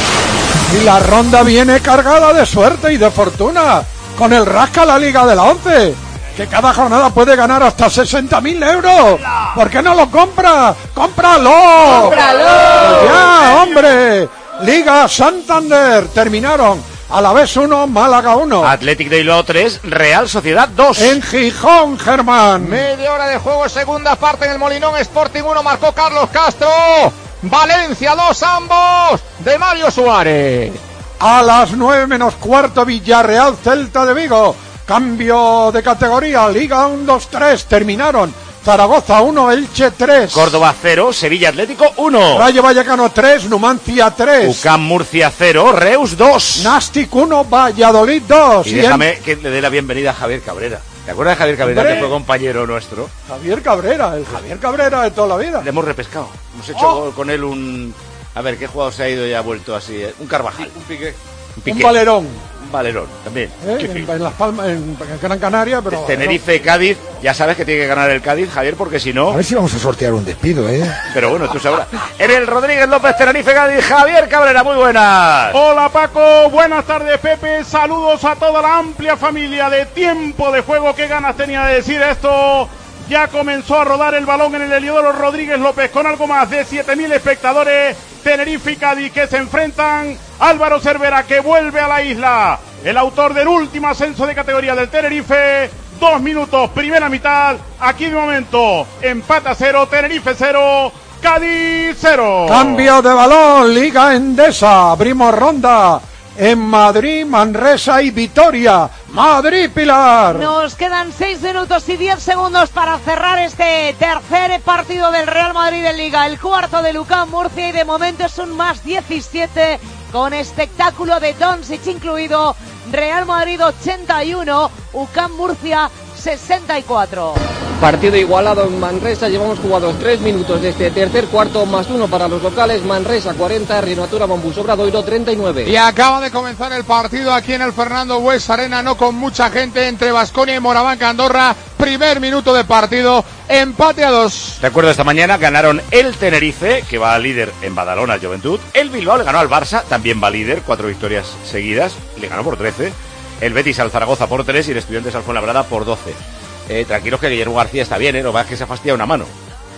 Y la ronda viene cargada de suerte y de fortuna, con el Rasca la Liga de la once, que cada jornada puede ganar hasta sesenta mil euros. ¿Por qué no lo compra? ¡Cómpralo! ¡Cómpralo! ¡Ya, hombre! Liga Santander, terminaron a la vez uno, Málaga uno. Athletic de Bilbao tres, Real Sociedad dos. En Gijón, Germán. Media hora de juego, segunda parte en el Molinón, Sporting uno, marcó Carlos Castro, Valencia dos, ambos de Mario Suárez. A las nueve menos cuarto, Villarreal Celta de Vigo. Cambio de categoría, Liga uno dos tres, terminaron. Zaragoza uno, Elche tres. Córdoba cero, Sevilla Atlético uno. Rayo Vallecano tres, Numancia tres. U C A M Murcia cero, Reus dos. Nastic uno, Valladolid dos. Y déjame que le dé la bienvenida a Javier Cabrera. ¿Te acuerdas de Javier Cabrera, ¡Hombre! que fue compañero nuestro? Javier Cabrera, el Javier Cabrera de toda la vida. Le hemos repescado. Hemos hecho Oh. con él un... A ver, ¿qué jugador se ha ido y ha vuelto así? Un Carvajal. Un Piqué. Un Valerón. Un Valerón, también. ¿eh? En, en Las Palmas, en, en Gran Canaria, pero... Tenerife, Cádiz. Ya sabes que tiene que ganar el Cádiz, Javier, porque si no... A ver si vamos a sortear un despido, ¿eh? Pero bueno, tú sabrás. En el Rodríguez López, Tenerife, Cádiz, Javier Cabrera, muy buenas. Hola Paco, buenas tardes Pepe, saludos a toda la amplia familia de Tiempo de Juego. Qué ganas tenía de decir esto. Ya comenzó a rodar el balón en el Heliodoro Rodríguez López con algo más de siete mil espectadores. Tenerife y Cádiz que se enfrentan. Álvaro Cervera que vuelve a la isla. El autor del último ascenso de categoría del Tenerife. Dos minutos, primera mitad. Aquí de momento, empate a cero, Tenerife cero, Cádiz cero. Cambio de balón, Liga Endesa. Abrimos ronda en Madrid, Manresa y Vitoria. Madrid, Pilar. Nos quedan seis minutos y diez segundos para cerrar este tercer partido del Real Madrid en Liga, el cuarto de U C A M Murcia, y de momento es un más diecisiete con espectáculo de Doncic incluido. Real Madrid ochenta y uno, U C A M Murcia sesenta y cuatro. Partido igualado en Manresa, llevamos jugados tres minutos de este tercer cuarto, más uno para los locales. Manresa cuarenta, Rinoatura Bambús Obradoiro treinta y nueve. Y acaba de comenzar el partido aquí en el Fernando Bues Arena, no con mucha gente, entre Baskonia y Moraván Andorra. Primer minuto de partido, empate a dos. Recuerdo esta mañana ganaron el Tenerife, que va líder en Badalona, Juventud. El Bilbao le ganó al Barça, también va líder, cuatro victorias seguidas, le ganó por trece. El Betis al Zaragoza por tres y el Estudiantes al Fuenlabrada por doce. Eh, tranquilos que Guillermo García está bien, ¿eh? Lo que pasa es que se ha fastidiado una mano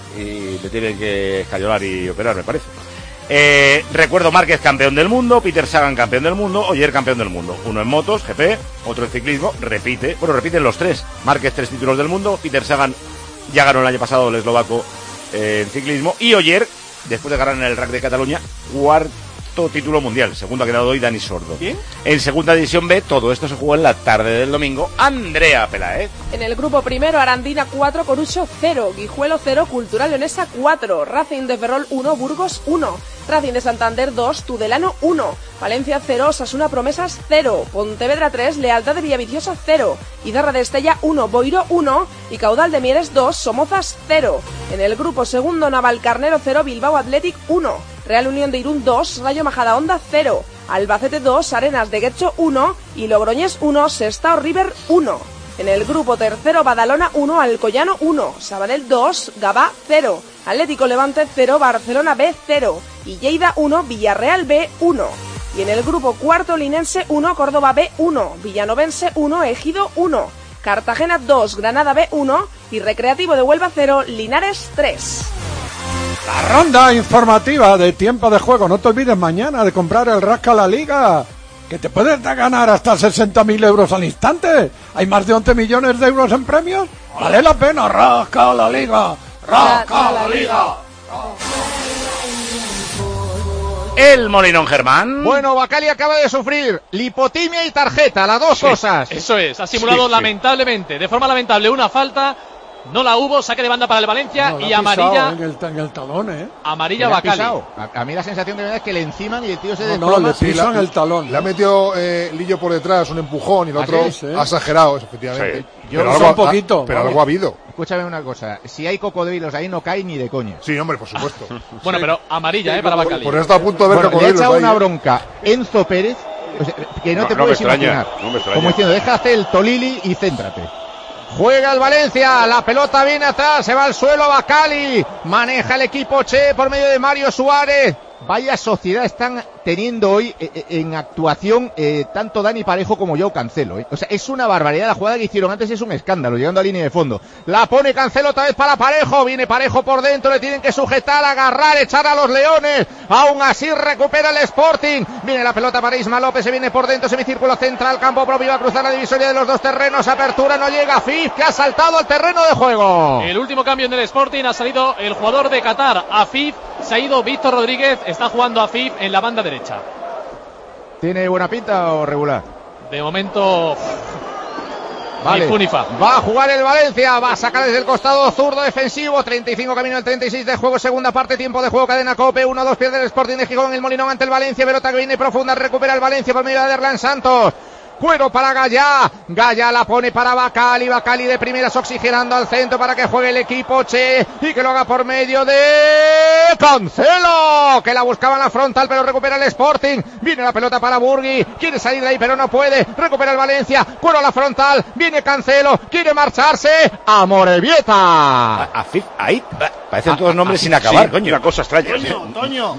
y le tienen que escayolar y operar, me parece. Eh, recuerdo Márquez campeón del mundo, Peter Sagan campeón del mundo, Oyer campeón del mundo. Uno en motos, G P, otro en ciclismo, repite, bueno, repiten los tres. Márquez tres títulos del mundo, Peter Sagan ya ganó el año pasado el eslovaco eh, en ciclismo, y Oyer, después de ganar en el R A C de Cataluña, cuarto título mundial. Segundo ha quedado hoy Dani Sordo. ¿Quién? En segunda división B, todo esto se jugó en la tarde del domingo. Andrea Peláez. En el grupo primero, Arandina cuatro, Corucho cero, Guijuelo cero, Cultural Leonesa cuatro, Racing de Ferrol uno, Burgos uno, Racing de Santander dos, Tudelano uno, Valencia cero, Osasuna Promesas cero, Pontevedra tres, Lealtad de Villaviciosa cero, Izarra de Estella uno, Boiro uno y Caudal de Mieres dos, Somozas cero. En el grupo segundo, Navalcarnero cero, Bilbao Athletic uno, Real Unión de Irún dos, Rayo Majadahonda cero, Albacete dos, Arenas de Guecho uno y Logroñés uno, Sestao River uno. En el grupo tercero, Badalona uno, Alcoyano uno, Sabadell dos, Gabá cero, Atlético Levante cero, Barcelona B cero y Lleida uno, Villarreal B uno. Y en el grupo cuarto, Linense uno, Córdoba B uno, Villanovense uno, Ejido uno, Cartagena dos, Granada B uno y Recreativo de Huelva cero, Linares tres. La ronda informativa de Tiempo de Juego. No te olvides mañana de comprar el Rasca la Liga. que te puedes ganar hasta sesenta mil euros al instante. Hay más de once millones de euros en premios. Vale la pena, rasca la liga, rasca la liga. El Molinón Germán. Bueno, Bacali acaba de sufrir lipotimia y tarjeta, las dos Sí, cosas. Eso es, ha simulado Sí, sí. lamentablemente, de forma lamentable, una falta. No la hubo, saque de banda para el Valencia No, la y ha pisado amarilla. en el, en el talón, ¿eh? Amarilla Le ha Bacali. pisado. A, a mí la sensación que me da es que le enciman y el tío se No, desploma. no, le Sí, pisan la- el talón. Le ha metido eh, Lillo por detrás, un empujón, y el ¿Ah, otro sí? Sí. ha exagerado, eso, efectivamente. Sí. Yo pero uso algo, un poquito, ha, pero vamos. algo ha habido. Escúchame una cosa, si hay cocodrilos ahí no cae ni de coña. Sí, hombre, por supuesto. Bueno, pero amarilla, eh, para por, Bacali. por eso está a punto de ver Bueno, le cocodrilos echa ahí, una ¿eh? bronca Enzo Pérez, o sea, que no, No, te no me puedes extraña, imaginar. no me extraña. Como diciendo, deja hacer el tolili y céntrate. Juega el Valencia, la pelota viene atrás, se va al suelo Bacali, maneja el equipo Che por medio de Mario Suárez. Vaya sociedad están teniendo hoy eh, en actuación eh, tanto Dani Parejo como Joao Cancelo. Eh. O sea, es una barbaridad. La jugada que hicieron antes es un escándalo, llegando a línea de fondo. La pone Cancelo otra vez para Parejo. Viene Parejo por dentro, le tienen que sujetar, agarrar, echar a los leones. Aún así recupera el Sporting. Viene la pelota para Isma López, se viene por dentro, semicírculo central, campo propio, va a cruzar la divisoria de los dos terrenos. Apertura, no llega Fif, que ha saltado al terreno de juego. El último cambio en el Sporting ha salido el jugador de Qatar, Afif. Se ha ido Víctor Rodríguez, está jugando Afif en la banda derecha. ¿Tiene buena pinta o regular? De momento, Vale. ni fu ni fa. Va a jugar el Valencia, va a sacar desde el costado zurdo defensivo, treinta y cinco camino al treinta y seis de juego, segunda parte, tiempo de juego, cadena Cope, uno dos pierde el Sporting de Gijón, el Molinón ante el Valencia, pelota que viene profunda, recupera el Valencia por medio de Derlan Santos. Cuero para Gallá, Gallá la pone para Bacali, Bacali de primeras oxigenando al centro para que juegue el equipo Che y que lo haga por medio de Cancelo, que la buscaba en la frontal pero recupera el Sporting, viene la pelota para Burgui, quiere salir de ahí pero no puede, recupera el Valencia, Cuero a la frontal, viene Cancelo, quiere marcharse, Amorebieta. Afif, ahí, parecen todos nombres sin acabar, Sí, coño. una cosa extraña. sí. Toño.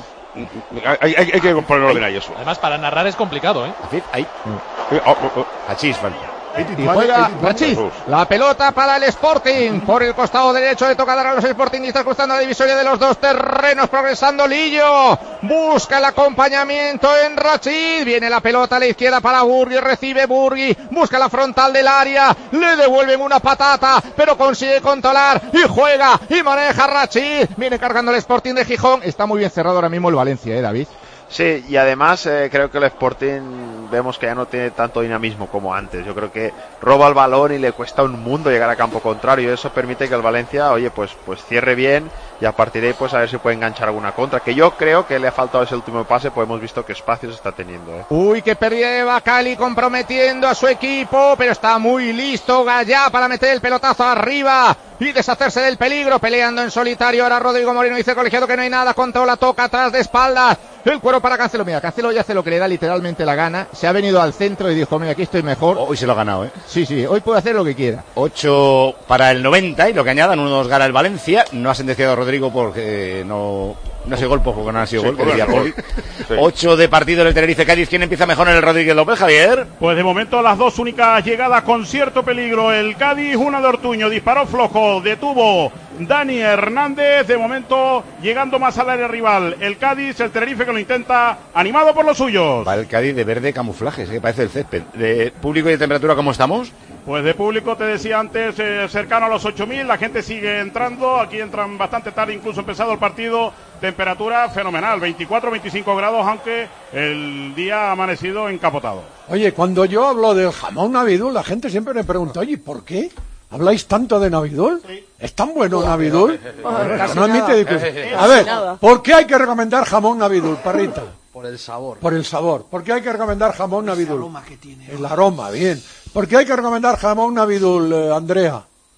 Hay, hay- hay que poner orden ahí eso. Además, para narrar es complicado, ¿eh? Afif, ahí. Eh, oh, oh, oh. Hachís, falta. Y juega Rachid. La pelota para el Sporting. Por el costado derecho de toca dar a los Sportingistas cruzando la divisoria de los dos terrenos. Progresando Lillo. Busca el acompañamiento en Rachid. Viene la pelota a la izquierda para Burgui. Recibe Burgui. Busca la frontal del área. Le devuelven una patata. Pero consigue controlar. Y juega. Y maneja Rachid. Viene cargando el Sporting de Gijón. Está muy bien cerrado ahora mismo el Valencia, ¿eh, David? Sí, y además eh, creo que el Sporting vemos que ya no tiene tanto dinamismo como antes. Yo creo que roba el balón y le cuesta un mundo llegar a campo contrario. Y eso permite que el Valencia, oye, pues pues cierre bien y a partir de ahí pues a ver si puede enganchar alguna contra. Que yo creo que le ha faltado ese último pase, pues hemos visto que espacios está teniendo. ¿eh? Uy, qué pérdida de Bacali comprometiendo a su equipo, pero está muy listo Gallá para meter el pelotazo arriba y deshacerse del peligro, peleando en solitario. Ahora Rodrigo Moreno dice el colegiado que no hay nada, controla, toca atrás de espaldas, el cuero para Cancelo. Mira, Cancelo ya hace lo que le da literalmente la gana, se ha venido al centro y dijo, mira, aquí estoy mejor. Hoy se lo ha ganado, ¿eh? Sí, sí, hoy puede hacer lo que quiera. ocho para el noventa y lo que añadan, uno nos gana el Valencia. No ha sentenciado a Rodrigo porque no, no ha sido gol, porque no ha sido Sí, gol, que por decía el Poli. gol. Sí. ocho de partido en el Tenerife Cádiz. ¿Quién empieza mejor en el Rodríguez López, Javier? Pues de momento las dos únicas llegadas con cierto peligro. El Cádiz, una de Ortuño, disparó flojo, detuvo Dani Hernández. De momento llegando más al área rival. El Cádiz, el Tenerife que lo intenta, animado por los suyos. Va el Cádiz de verde camuflaje, que parece el césped. ¿De público y de temperatura cómo estamos? Pues de público, te decía antes, eh, cercano a los ocho mil, la gente sigue entrando, aquí entran bastante tarde, incluso empezado el partido, temperatura fenomenal, veinticuatro, veinticinco grados, aunque el día ha amanecido encapotado. Oye, cuando yo hablo del jamón Navidul, la gente siempre me pregunta, oye, ¿por qué habláis tanto de Navidul? ¿Es tan bueno Navidul? Casi No admite nada. discusión. A Casi ver, nada. ¿por qué hay que recomendar jamón Navidul, Parrita? Por el sabor. Por el sabor. ¿Por qué hay que recomendar jamón Navidul? El aroma que tiene. El aroma, bien. ¿Por qué hay que recomendar jamón Navidul, eh, Andrea?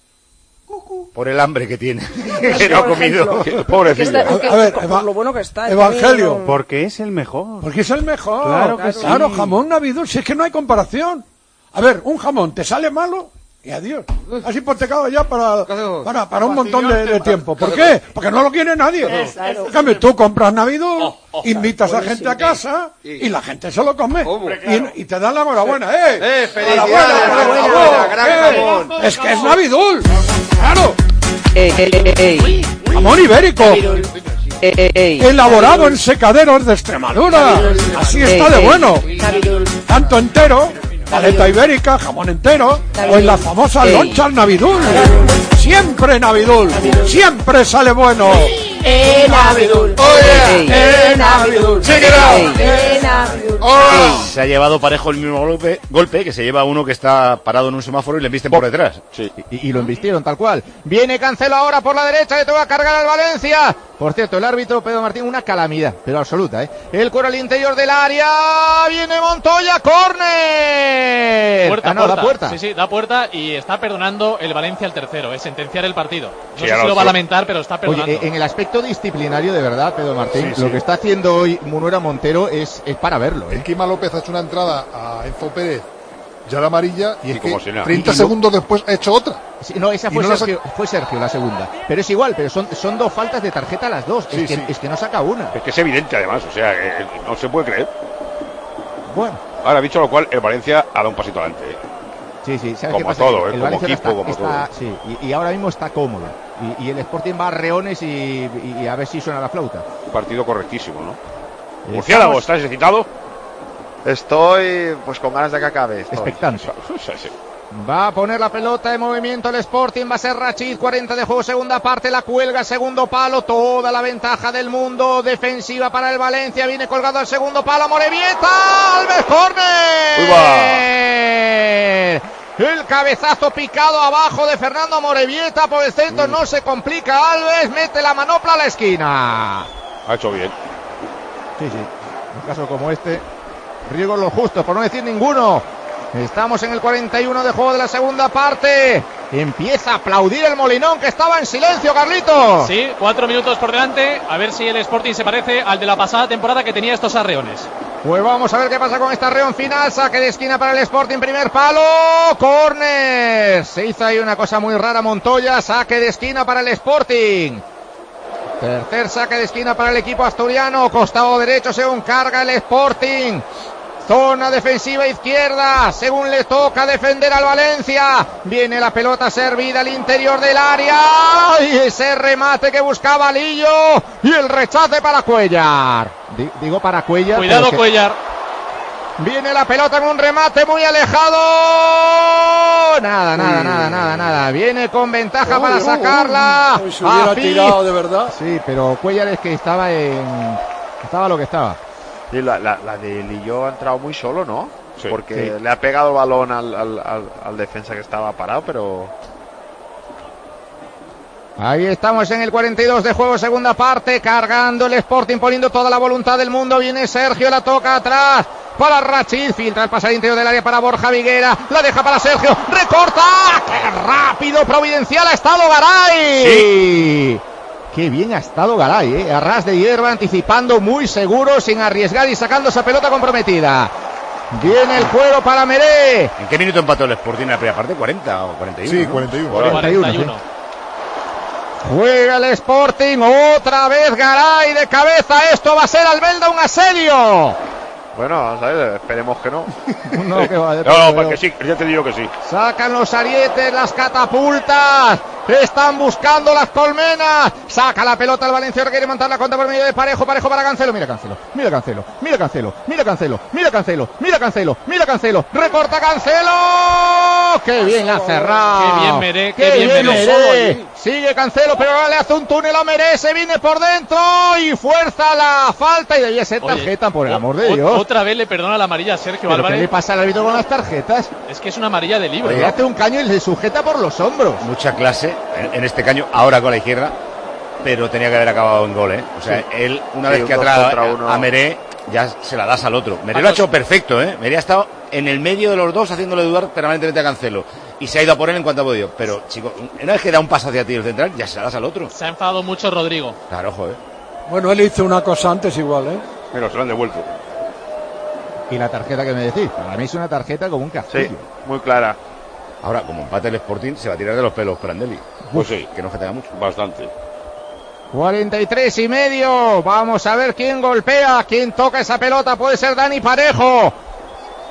Por el hambre que tiene, que no ha comido. Pobrecillo. A, a ver, por Eva- lo bueno que está. Evangelio. Porque es el mejor. Porque es el mejor. Claro que sí. Claro, jamón Navidul, si es que no hay comparación. A ver, un jamón te sale malo y adiós. Has hipotecado ya para, para, para un montón de, de tiempo. ¿Por qué? Porque no lo quiere nadie. En cambio, tú compras Navidul, invitas a gente a casa y la gente se lo come. Y, y te dan la enhorabuena. ¡Eh! ¡Eh, ¡Enhorabuena por el jamón! gran ¡Eh! jamón! Es que es Navidul. ¡Claro! Ey, ey, ey, ey. ¡Jamón ibérico! ey, ey. Elaborado en secaderos de Extremadura. Así está de bueno. Tanto entero, paleta ibérica, jamón entero, o en las famosas lonchas Navidul. Siempre Navidul, siempre sale bueno. En Navidul, oye, en Navidul, check it out, en Navidul. Se ha llevado parejo el mismo golpe, golpe que se lleva uno que está parado en un semáforo y le embisten por detrás. Sí. Y, y lo embistieron tal cual. Viene Cancelo ahora por la derecha, le toca a cargar al Valencia. Por cierto, el árbitro Pedro Martín, una calamidad, pero absoluta, ¿eh? El cuero al interior del área, viene Montoya, córner. Puerta, ah, no, puerta. da puerta. Sí, sí, da puerta y está perdonando el Valencia el tercero, es sentenciar el partido. No Sí, sé si lo lo va a sé. lamentar, pero está perdonando. Oye, en el aspecto disciplinario, de verdad, Pedro Martín, Sí, lo sí. que está haciendo hoy Munuera Montero es, es para verlo, ¿eh? El Kima López ha hecho una entrada a Enzo Pérez, ya la amarilla, y es Y como que si nada. treinta Y lo- segundos después ha hecho otra. Sí, no, esa Y fue, no la Sergio, fue Sergio, la segunda. Pero es igual, pero son, son dos faltas de tarjeta las dos. Sí, es, que, sí. es que no saca una. Es que es evidente además, o sea, que no se puede creer. Bueno. Ahora, dicho lo cual, el Valencia ha dado un pasito adelante. ¿eh? Sí, sí, ¿sabes Como qué pasa? todo, Que ¿eh? el Como Valencia equipo, está, como está- todo. sí, y, y ahora mismo está cómodo. Y, y el Sporting va a reones y, y- y a ver si suena la flauta. Partido correctísimo, ¿no? Murciélago, ¿estás excitado? Estoy pues con ganas de que acabe esto. Expectante. Va a poner la pelota en movimiento el Sporting, va a ser Rachid, cuarenta de juego, segunda parte, la cuelga, segundo palo, toda la ventaja del mundo, defensiva para el Valencia, viene colgado al segundo palo, Morevieta, Alves, córner. El cabezazo picado abajo de Fernando Morevieta por el centro, no se complica Alves, mete la manopla a la esquina. Ha hecho bien. Sí, sí, en un caso como este, riesgos los justos, por no decir ninguno. Estamos en el cuarenta y uno de juego de la segunda parte. Empieza a aplaudir el Molinón, que estaba en silencio, Carlito. Sí, cuatro minutos por delante, a ver si el Sporting se parece al de la pasada temporada que tenía estos arreones. Pues vamos a ver qué pasa con esta arreón final. Saque de esquina para el Sporting, primer palo, córner. Se hizo ahí una cosa muy rara Montoya, saque de esquina para el Sporting. Tercer saque de esquina para el equipo asturiano, costado derecho según carga el Sporting. Zona defensiva izquierda, según le toca defender al Valencia. Viene la pelota servida al interior del área. Y ese remate que buscaba Lillo. Y el rechace para Cuellar. Di- digo para Cuellar. Cuidado, pero que- Cuellar. Viene la pelota en un remate muy alejado. Nada, nada, nada, nada, nada. Viene con ventaja Uy, para uy, sacarla. uy, se hubiera Afi. tirado de verdad. Sí, pero Cuellar es que estaba en... Estaba lo que estaba. Y la, la, la de Lillo ha entrado muy solo, ¿no? Sí. Porque Sí. le ha pegado el balón al, al, al, al defensa que estaba parado, pero... Ahí estamos en el cuarenta y dos de juego, segunda parte, cargando el Sporting, poniendo toda la voluntad del mundo. Viene Sergio, la toca atrás para Rachid, filtra el pase al interior del área para Borja Viguera, la deja para Sergio, recorta, ¡qué rápido, providencial ha estado Garay! Sí. Qué bien ha estado Garay, ¿eh? A ras de hierba, anticipando muy seguro, sin arriesgar y sacando esa pelota comprometida. Viene el cuero para Meré. ¿En qué minuto empató el Sporting en la primera parte? ¿cuarenta o cuarenta y uno? Sí, ¿no? cuarenta y uno. cuarenta y uno, sí. Juega el Sporting, otra vez Garay de cabeza, esto va a ser Albelda un asedio. Bueno, vamos a ver, esperemos que no. No, que va, de No, pero- porque sí, ya te digo que sí. Sacan los arietes, las catapultas. Están buscando las colmenas. Saca la pelota el Valencia, quiere montar la contra por medio de Parejo. Parejo para Cancelo. Mira Cancelo. Mira Cancelo. Mira Cancelo. Mira Cancelo. Mira Cancelo. Mira Cancelo. Mira Cancelo. Recorta Cancelo. ¡Qué bien ha cerrado! Qué bien Meré, qué ¡Qué bien bien Meré. Meré! Sigue Cancelo, pero ahora le hace un túnel a Meré. Se viene por dentro y fuerza la falta. Y debía ser Oye, tarjeta, por el o- amor de o- Dios. Otra vez le perdona la amarilla a Sergio ¿Pero qué Álvarez. le pasa al árbitro con las tarjetas? Es que es una amarilla de libro. Le ¿no? hace un caño y le sujeta por los hombros. Mucha clase en, en este caño, ahora con la izquierda, pero tenía que haber acabado en gol, ¿eh? O sea, Sí. él, una Sí, vez un que dos atrae contra uno. a Meré, ya se la das al otro. Meré lo ha hecho perfecto, ¿eh? Meré ha estado en el medio de los dos haciéndole dudar permanentemente a Cancelo. Y se ha ido a por él en cuanto ha podido. Pero, chicos, una vez que da un paso hacia ti el central, ya se la das al otro. Se ha enfadado mucho Rodrigo. Claro, joder. Bueno, él hizo una cosa antes igual, ¿eh? Pero se lo han devuelto. Y la tarjeta que me decís, para mí es una tarjeta como un castillo. Sí, muy clara. Ahora, como empate el Sporting, se va a tirar de los pelos Prandelli. Pues sí, Que no se tenga mucho. bastante. cuarenta y tres y medio. Vamos a ver quién golpea, quién toca esa pelota. Puede ser Dani Parejo.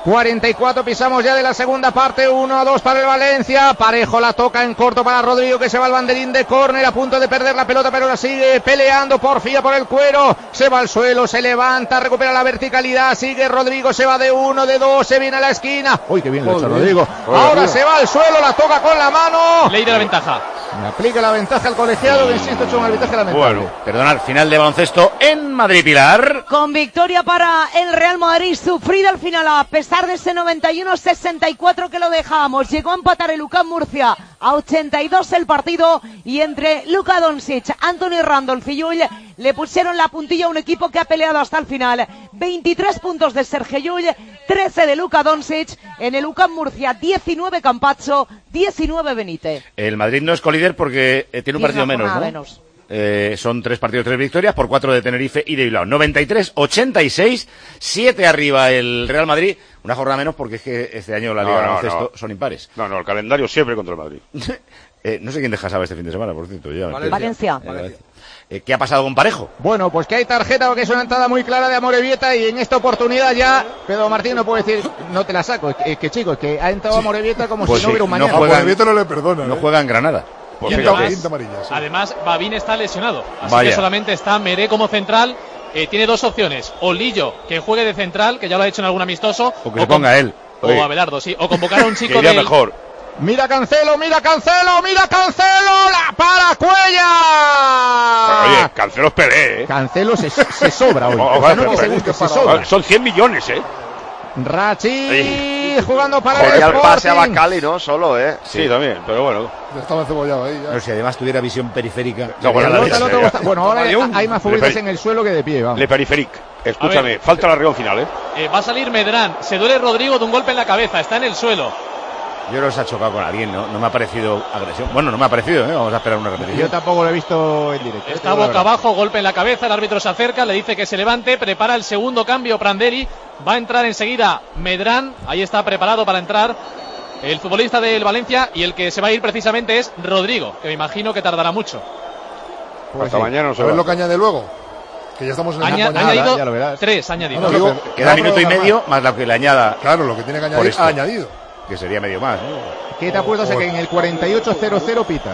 cuarenta y cuatro pisamos ya de la segunda parte, uno a dos para el Valencia. Parejo la toca en corto para Rodrigo, que se va al banderín de córner, a punto de perder la pelota, pero la sigue peleando Porfía por el cuero, se va al suelo, se levanta, recupera la verticalidad, sigue Rodrigo, se va de uno, de dos, se viene a la esquina. Uy, qué bien lo ha hecho Rodrigo. Ahora se va al suelo, la toca con la mano. Ley de la ventaja. Me aplica la ventaja al colegiado, que insisto, ha hecho un arbitraje lamentable. Bueno, perdonad, final de baloncesto en Madrid, Pilar. Con victoria para el Real Madrid, sufrida al final, a pesar de ese noventa y uno sesenta y cuatro que lo dejábamos. Llegó a empatar el UCAM Murcia a ochenta y dos el partido, y entre Luka Doncic, Anthony Randolph y Llull le pusieron la puntilla a un equipo que ha peleado hasta el final. veintitrés puntos de Sergio Llull, trece de Luka Doncic. En el UCAM Murcia, diecinueve Campazzo, diecinueve Benítez. El Madrid no es colíder porque eh, tiene un partido menos, ¿no? menos. Eh, son tres partidos, tres victorias, por cuatro de Tenerife y de Bilbao. noventa y tres ochenta y seis, siete arriba el Real Madrid. Una jornada menos porque es que este año la Liga de No, no, Baloncesto no. son impares. No, no, el calendario siempre contra el Madrid. eh, no sé quién deja saber este fin de semana, por cierto. Ya, Valencia. Eh, Valencia. Eh, ¿Qué ha pasado con Parejo? Bueno, pues que hay tarjeta, porque es una entrada muy clara de Amorebieta, y en esta oportunidad ya Pedro Martín no puede decir, no te la saco. Es que, es que chicos, es que ha entrado Amorebieta como Pues si no sí, hubiera un no mañana. juega- Amorebieta no le perdona. No ¿eh? juega en Granada. Y Quinta, además, quinta amarilla, sí. además, Babín está lesionado. Así Vaya. que solamente está Meré como central. Eh, tiene dos opciones. O Lillo, que juegue de central, que ya lo ha hecho en algún amistoso. O que se con- ponga él. O Oye. Abelardo, sí. O convocar a un chico Que iría del... mejor. Mira Cancelo, mira Cancelo, mira Cancelo, la para Cuellar. Oye, Cancelo es Pelé, ¿eh? Cancelo se, se sobra hoy. No, O sea, no pero- que se pero- guste, se sobra. Son cien millones, ¿eh? Rachi jugando para Joder, el al pase a Sporting. Bacali, ¿no? Solo, ¿eh? Sí, también, pero bueno. Estaba encebollado ahí. Ya. No, si además tuviera visión periférica. No, bueno, El la otro- el otro ya. está- Bueno, ahora hay, hay más futbolistas Le- en el suelo que de pie, vamos. Le Periferic. A Escúchame, ver. falta la reón final, ¿eh? Eh, va a salir Medrán. Se duele Rodrigo de un golpe en la cabeza. Está en el suelo. Yo creo que se ha chocado con alguien, ¿no? No me ha parecido agresión. Bueno, no me ha parecido, ¿eh? Vamos a esperar una Yo repetición. tampoco lo he visto en directo. Está te digo la boca verdad. abajo, golpe en la cabeza. El árbitro se acerca, le dice que se levante. Prepara el segundo cambio Prandelli. Va a entrar enseguida Medrán. Ahí está preparado para entrar el futbolista del Valencia. Y el que se va a ir precisamente es Rodrigo, que me imagino que tardará mucho. Pues Hasta sí. mañana no se A ver va. lo que añade luego. Que ya estamos en el Aña- campo ha añadido. añadido ya lo verás. tres, ha añadido. No, no, Digo, pero- queda no, minuto y no, no, medio más lo que le añada, Claro, lo que tiene que Por añadir esto. ha añadido. que sería medio más, ¿no? ¿Qué te apuestas a que en el cuarenta y ocho cero cero pita?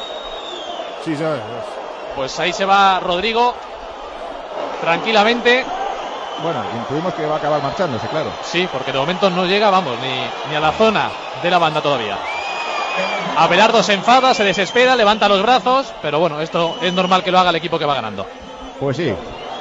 Sí, sabes. Pues ahí se va Rodrigo tranquilamente. Bueno, intuimos que va a acabar marchándose, claro. Sí, porque de momento no llega, vamos, ni, ni a la zona de la banda todavía. Abelardo se enfada, se desespera, levanta los brazos, pero bueno, esto es normal que lo haga el equipo que va ganando. Pues sí.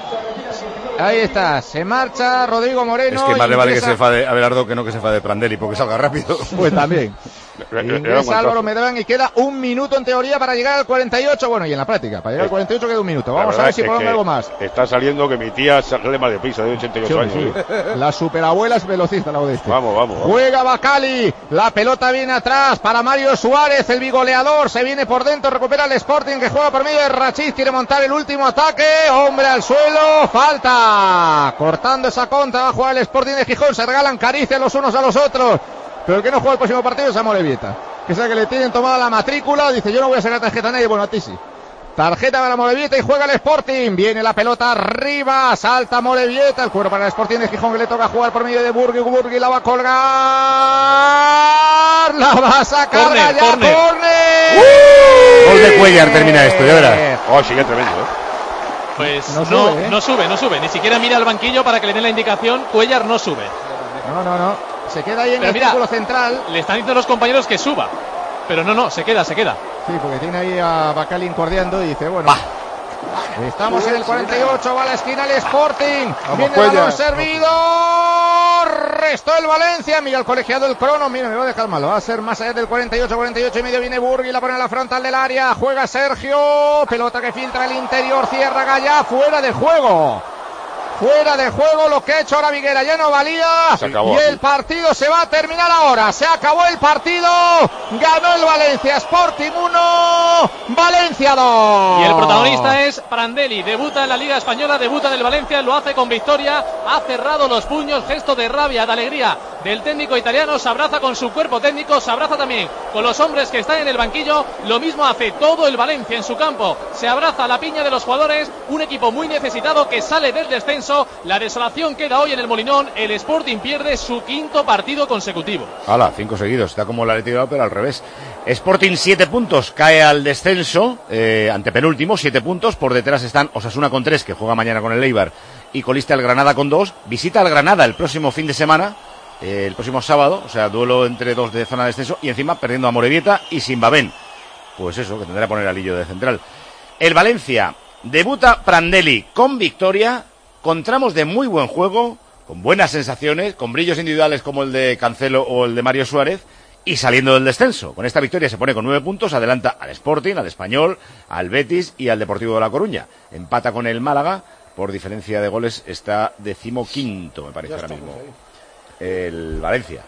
Ahí está, se marcha Rodrigo Moreno. Es que más le vale que ingresa- se enfade Abelardo que no que se enfade Prandelli, porque salga rápido. Pues también. Era un Ingresa guantazo. Álvaro Medrán y queda un minuto en teoría para llegar al cuarenta y ocho. Bueno, y en la práctica, para llegar al cuarenta y ocho queda un minuto. La Vamos a verdad ver si es ponemos que algo más. Está saliendo que mi tía sale más deprisa, de ochenta y ocho Sí, años. sí. ¿eh? La superabuela es velocista, la Odeste. Vamos, vamos, vamos. Juega Bacali, la pelota viene atrás para Mario Suárez, el bigoleador, se viene por dentro, recupera el Sporting que juega por medio de Rachid, quiere montar el último ataque, hombre al suelo, falta, cortando esa contra, va a jugar el Sporting de Gijón, se regalan caricias los unos a los otros, pero el que no juega el próximo partido es Amorebieta, que sabe que le tienen tomada la matrícula, dice yo no voy a sacar tarjeta a nadie, bueno a ti sí. Tarjeta para Morevieta y juega el Sporting. Viene la pelota arriba. Salta Morevieta. El cuero para el Sporting de Gijón que le toca jugar por medio de Burgui. Burgui la va a colgar. La va a sacar Córner, allá. córner. ¡Córner! Gol de Cuellar termina esto, ya verás. Oh, sigue tremendo, ¿eh? Pues No no, sube, ¿eh? no sube, no sube. Ni siquiera mira al banquillo para que le den la indicación. Cuellar no sube. No, no, no. Se queda ahí en Pero el mira, círculo central. Le están diciendo los compañeros que suba. Pero no, no, se queda, se queda. Sí, porque tiene ahí a Bacali incordiando y dice, bueno. Estamos en el cuarenta y ocho, va a la esquina el Sporting. Viene el Cuellar. balón servido. Restó el Valencia. Mira el colegiado el crono. Mira, me va a dejar malo. Va a ser más allá del cuarenta y ocho, cuarenta y ocho y medio. Viene Burgui, la pone a la frontal del área. Juega Sergio. Pelota que filtra el interior. Cierra Gallá. Fuera de juego. Fuera de juego lo que ha hecho ahora Viguera, ya no valía. Se acabó Y aquí. el partido se va a terminar ahora. Se acabó el partido. Ganó el Valencia. Sporting uno, Valencia dos. Y el protagonista es Prandelli. Debuta en la Liga Española, debuta en el Valencia, lo hace con victoria. Ha cerrado los puños, gesto de rabia, de alegría del técnico italiano, se abraza con su cuerpo técnico, se abraza también con los hombres que están en el banquillo. Lo mismo hace todo el Valencia en su campo, se abraza a la piña de los jugadores, un equipo muy necesitado que sale del descenso. La desolación queda hoy en el Molinón, el Sporting pierde su quinto partido consecutivo. Hala, cinco seguidos, está como la Atlético, pero al revés. Sporting siete puntos, cae al descenso, eh, antepenúltimo, siete puntos, por detrás están Osasuna con tres, que juega mañana con el Eibar, y colista el Granada con dos, visita al Granada el próximo fin de semana, eh, el próximo sábado, o sea, duelo entre dos de zona de descenso, y encima perdiendo a Morevieta y Simbabén. Pues eso, que tendrá que poner al Lillo de central. El Valencia debuta Prandelli con victoria, con tramos de muy buen juego, con buenas sensaciones, con brillos individuales como el de Cancelo o el de Mario Suárez, y saliendo del descenso. Con esta victoria se pone con nueve puntos, adelanta al Sporting, al Español, al Betis y al Deportivo de La Coruña. Empata con el Málaga, por diferencia de goles está decimoquinto, me parece, ahora mismo. Ahí. El Valencia.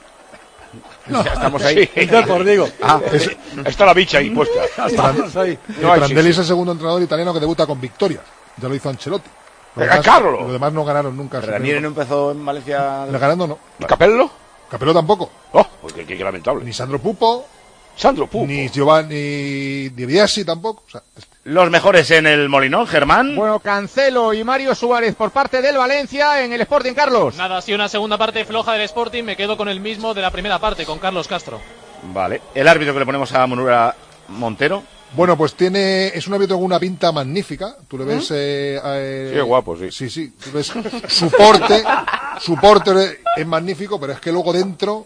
No, ya estamos ahí. Sí, no por digo. Ah, es, está la bicha ahí puesta. Estamos ahí. No, Prandelli es el segundo entrenador italiano que debuta con victoria. Ya lo hizo Ancelotti. Lo demás, Carlos. Los demás no ganaron nunca. Ranieri no empezó en Valencia. No ganando, no. ¿Y Capello? Capello tampoco. Oh, pues qué, qué lamentable. Ni Sandro Pupo. Sandro Pupo. Ni Giovanni Di Biasi tampoco. O sea, este. Los mejores en el Molinón, Germán. Bueno, Cancelo y Mario Suárez por parte del Valencia en el Sporting, Carlos. Nada, si una segunda parte floja del Sporting, me quedo con el mismo de la primera parte, con Carlos Castro. Vale. El árbitro que le ponemos a Monura Montero. Bueno, pues tiene, es un árbitro con una pinta magnífica. Tú le ves, eh, eh, sí, es guapo, sí. Sí, sí. Tú ves su porte, su porte es magnífico, pero es que luego dentro.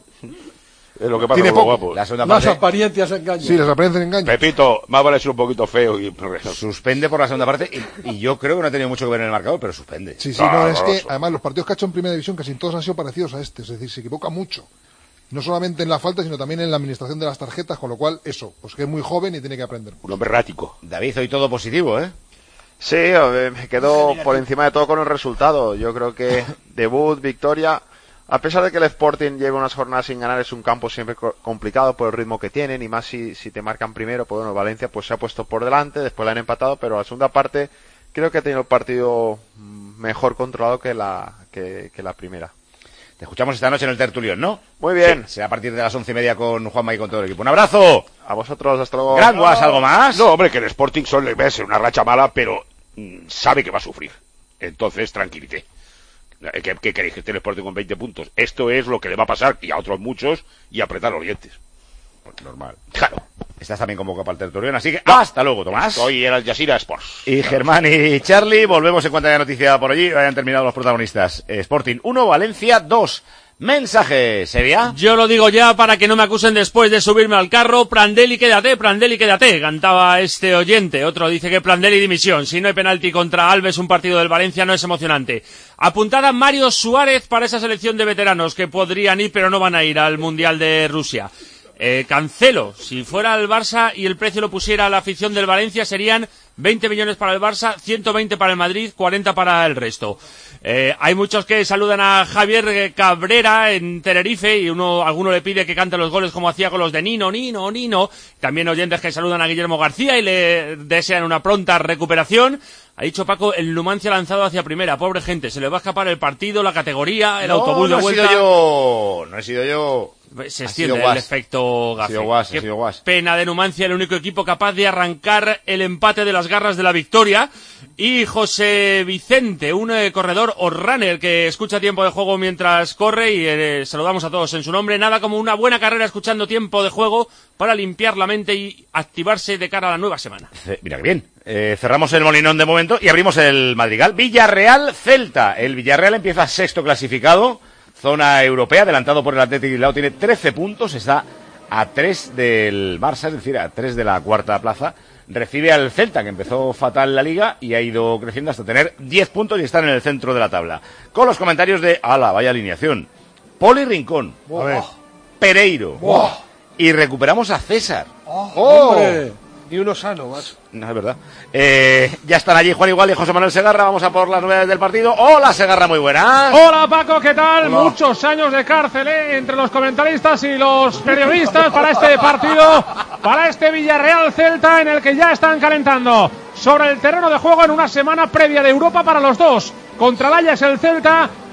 Es lo que pasa tiene con los poco. guapos. La segunda parte, las apariencias engañan. Sí, las apariencias engañan. Pepito, más vale ser un poquito feo y suspende por la segunda parte y, y yo creo que no ha tenido mucho que ver en el marcador, pero suspende. Sí, sí, no, es que además los partidos que ha hecho en primera división casi todos han sido parecidos a este, es decir, se equivoca mucho. No solamente en la falta, sino también en la administración de las tarjetas, con lo cual, eso, pues que es muy joven y tiene que aprender. Un hombre errático. David, hoy todo positivo, ¿eh? Sí, me quedo por encima de todo con el resultado. Yo creo que debut, victoria. A pesar de que el Sporting lleve unas jornadas sin ganar, es un campo siempre complicado por el ritmo que tienen, y más si, si te marcan primero. Pues bueno, Valencia pues se ha puesto por delante, después la han empatado, pero la segunda parte creo que ha tenido el partido mejor controlado que la, que, que la primera. Te escuchamos esta noche en el Tertulión, ¿no? Muy bien. Sí, será a partir de las once y media con Juanma y con todo el equipo. ¡Un abrazo! A vosotros, hasta luego. Gran Guas, ¿algo más? No, hombre, que el Sporting solo debe ser una racha mala, pero mm, sabe que va a sufrir. Entonces, tranquilité. ¿Qué, ¿Qué queréis que esté el Sporting con veinte puntos? Esto es lo que le va a pasar, y a otros muchos, y apretar los dientes. Pues normal. Claro. Estás también convocado para el Tertulión, así que no. Hasta luego, Tomás. Hoy era el Jazeera Sports. Y claro. Germán y Charlie, volvemos en cuanto haya noticia por allí. Hayan terminado los protagonistas. Sporting uno, Valencia dos. Mensaje, Sevilla. Yo lo digo ya para que no me acusen después de subirme al carro. Prandelli, quédate, Prandelli, quédate, cantaba este oyente. Otro dice que Prandelli dimisión. Si no hay penalti contra Alves, un partido del Valencia no es emocionante. Apuntada Mario Suárez para esa selección de veteranos que podrían ir pero no van a ir al Mundial de Rusia. Eh, Cancelo, si fuera el Barça y el precio lo pusiera a la afición del Valencia, serían veinte millones para el Barça, ciento veinte para el Madrid, cuarenta para el resto. Eh, hay muchos que saludan a Javier Cabrera en Tenerife y uno, alguno le pide que cante los goles como hacía con los de Nino, Nino, Nino. También oyentes que saludan a Guillermo García y le desean una pronta recuperación. Ha dicho Paco, el Numancia lanzado hacia primera. Pobre gente, se le va a escapar el partido, la categoría, el no, autobús no de vuelta. No he sido yo, no he sido yo. Se extiende el efecto Gafe. Ha sido guas, Qué ha sido guas. Pena de Numancia, el único equipo capaz de arrancar el empate de las garras de la victoria. Y José Vicente, un eh, corredor o runner que escucha tiempo de juego mientras corre, y eh, saludamos a todos en su nombre. Nada como una buena carrera escuchando tiempo de juego para limpiar la mente y activarse de cara a la nueva semana. Mira que bien. Eh, cerramos el Molinón de momento y abrimos el Madrigal. Villarreal Celta. El Villarreal empieza sexto clasificado. Zona europea, adelantado por el Athletic Bilbao, tiene trece puntos, está a tres del Barça, es decir, a tres de la cuarta plaza. Recibe al Celta, que empezó fatal la liga y ha ido creciendo hasta tener diez puntos y estar en el centro de la tabla. Con los comentarios de, ala, vaya alineación, Poli Rincón, a ver. Pereiro, ¡Wow! Y recuperamos a César. ¡Oh! ¡Oh! Ni uno sano, macho. No, es verdad. Eh, ya están allí Juan Igual y José Manuel Segarra. Vamos a por las novedades del partido. Hola, Segarra, muy buenas. Hola, Paco, ¿qué tal? Hola. Muchos años de cárcel, ¿eh? Entre los comentaristas y los periodistas para este partido, para este Villarreal Celta, en el que ya están calentando sobre el terreno de juego en una semana previa de Europa para los dos. Contra el Ajax el Celta,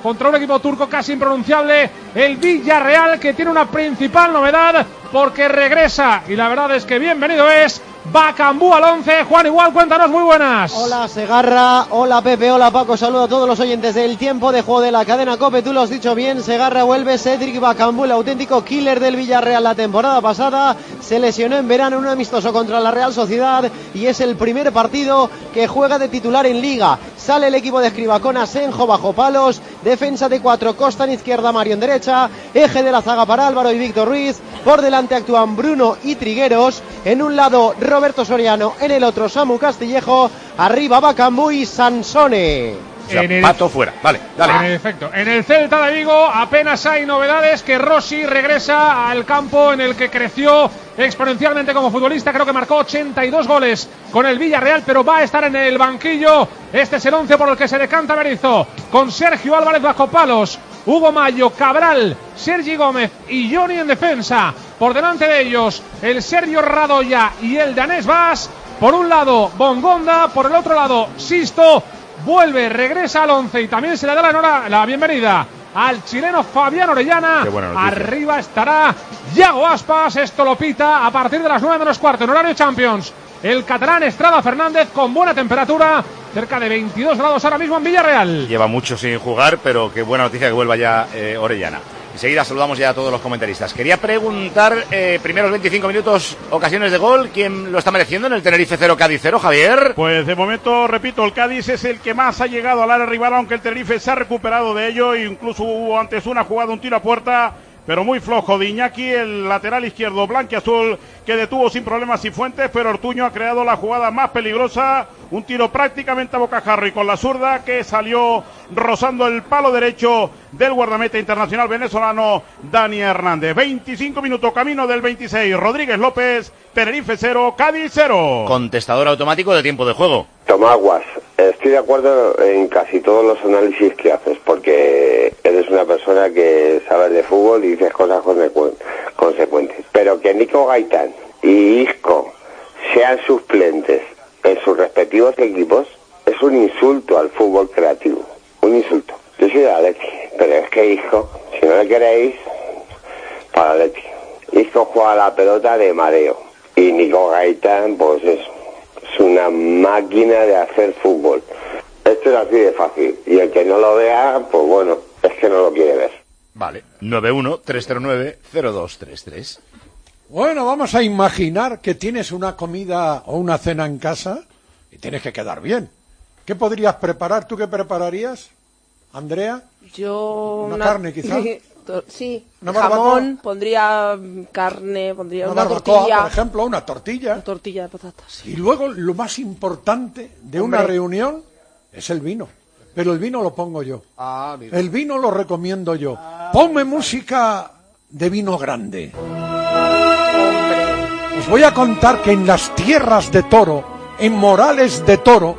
contra un equipo turco casi impronunciable, el Villarreal, que tiene una principal novedad porque regresa, y la verdad es que bienvenido es Bakambu al once. Juan Igual, cuéntanos, muy buenas. Hola Segarra, hola Pepe, hola Paco, saludo a todos los oyentes del tiempo de juego de la cadena COPE. Tú lo has dicho bien, Segarra vuelve. Cedric Bakambu, el auténtico killer del Villarreal la temporada pasada, se lesionó en verano en un amistoso contra la Real Sociedad y es el primer partido que juega de titular en Liga. Sale el equipo de Escribá con Asenjo bajo palos, defensa de cuatro, Costa en izquierda, Mario en derecha, eje de la zaga para Álvaro y Víctor Ruiz, por delante actúan Bruno y Trigueros, en un lado Roberto Soriano, en el otro Samu Castillejo, arriba Bakambu y Sansone. O sea, Pato fuera, vale, dale. En efecto, en el Celta de Vigo apenas hay novedades, que Rossi regresa al campo en el que creció exponencialmente como futbolista, creo que marcó ochenta y dos goles con el Villarreal, pero va a estar en el banquillo. Este es el once por el que se decanta Berizzo, con Sergio Álvarez bajo palos, Hugo Mayo, Cabral, Sergi Gómez y Johnny en defensa. Por delante de ellos, el Sergio Radoya y el danés Bas. Por un lado, Bongonda, por el otro lado, Sisto. Vuelve, regresa al once y también se le da la, nora, la bienvenida al chileno Fabián Orellana. Arriba estará Yago Aspas. Esto lo pita a partir de las nueve menos cuarto en horario Champions. El catalán Estrada Fernández, con buena temperatura, cerca de veintidós grados ahora mismo en Villarreal. Lleva mucho sin jugar, pero qué buena noticia que vuelva ya eh, Orellana. Enseguida saludamos ya a todos los comentaristas. Quería preguntar, eh, primeros veinticinco minutos, ocasiones de gol, ¿quién lo está mereciendo en el Tenerife cero, Cádiz cero, Javier? Pues de momento, repito, el Cádiz es el que más ha llegado al área rival, aunque el Tenerife se ha recuperado de ello, incluso hubo antes una jugada, un tiro a puerta, pero muy flojo de Iñaki, el lateral izquierdo blanquiazul, que detuvo sin problemas Cifuentes, pero Ortuño ha creado la jugada más peligrosa, un tiro prácticamente a bocajarro y con la zurda que salió rozando el palo derecho del guardameta internacional venezolano Dani Hernández. veinticinco minutos, camino del veintiséis, Rodríguez López, Tenerife cero, Cádiz cero. Contestador automático de tiempo de juego. Tomaguas, estoy de acuerdo en casi todos los análisis que haces, porque eres una persona que sabes de fútbol y dices cosas consecuentes. Pero que Nico Gaitán y Isco sean suplentes en sus respectivos equipos es un insulto al fútbol creativo, un insulto. Yo soy de Atleti, pero es que Isco, si no le queréis, para Atleti. Isco juega la pelota de mareo y Nico Gaitán, pues eso, es una máquina de hacer fútbol. Esto es así de fácil, y el que no lo vea, pues bueno, es que no lo quiere ver. Vale, nueve uno tres cero nueve cero dos tres tres. Bueno, vamos a imaginar que tienes una comida o una cena en casa y tienes que quedar bien. ¿Qué podrías preparar? ¿Tú qué prepararías, Andrea? Yo... ¿Una, una carne, quizá? Sí, ¿Una jamón, pondría carne, pondría una, una tortilla. tortilla. Por ejemplo, una tortilla. Una tortilla de patatas. Y luego, lo más importante de Hombre. una reunión es el vino. Pero el vino lo pongo yo. Ah, mira. El vino lo recomiendo yo. Ponme música de vino grande. Os voy a contar que en las tierras de Toro, en Morales de Toro,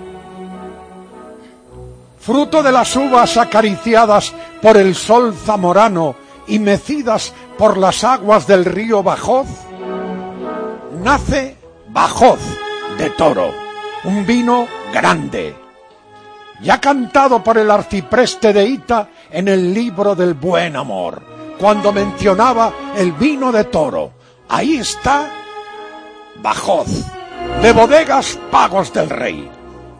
fruto de las uvas acariciadas por el sol zamorano y mecidas por las aguas del río Bajoz, nace Bajoz de Toro, un vino grande, ya cantado por el arcipreste de Ita en el libro del buen amor, cuando mencionaba el vino de Toro. Ahí está Bajoz, de bodegas Pagos del Rey.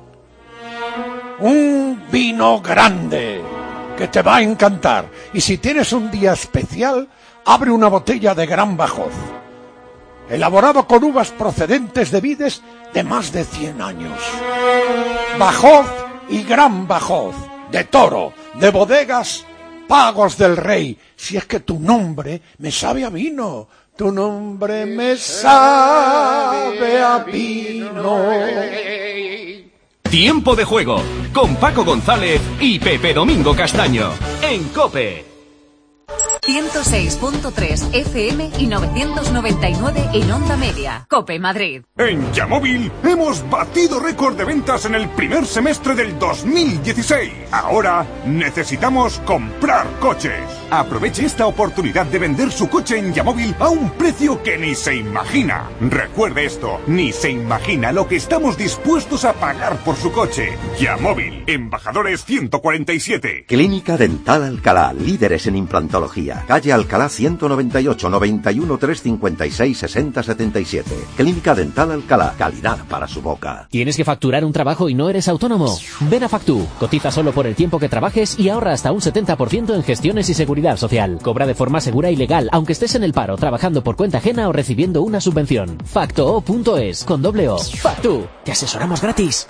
Un vino grande que te va a encantar. Y si tienes un día especial, abre una botella de Gran Bajoz, elaborado con uvas procedentes de vides de más de cien años. Bajoz y Gran Bajoz, de Toro, de bodegas Pagos del Rey. Si es que tu nombre me sabe a vino, tu nombre me sabe a vino. Tiempo de juego con Paco González y Pepe Domingo Castaño en COPE. ciento seis punto tres F M y novecientos noventa y nueve en onda media. COPE Madrid. En Yamóvil hemos batido récord de ventas en el primer semestre del dos mil dieciséis. Ahora necesitamos comprar coches. Aproveche esta oportunidad de vender su coche en Yamóvil a un precio que ni se imagina. Recuerde esto, ni se imagina lo que estamos dispuestos a pagar por su coche. Yamóvil, Embajadores ciento cuarenta y siete. Clínica Dental Alcalá, líderes en implantología. Calle Alcalá ciento noventa y ocho, noventa y uno, trescientos cincuenta y seis, sesenta setenta y siete. Clínica Dental Alcalá, calidad para su boca. ¿Tienes que facturar un trabajo y no eres autónomo? Ven a Factu, cotiza solo por el tiempo que trabajes y ahorra hasta un setenta por ciento en gestiones y seguridad social. Cobra de forma segura y legal, aunque estés en el paro, trabajando por cuenta ajena o recibiendo una subvención. Factoo punto es, con doble O. Factu, te asesoramos gratis.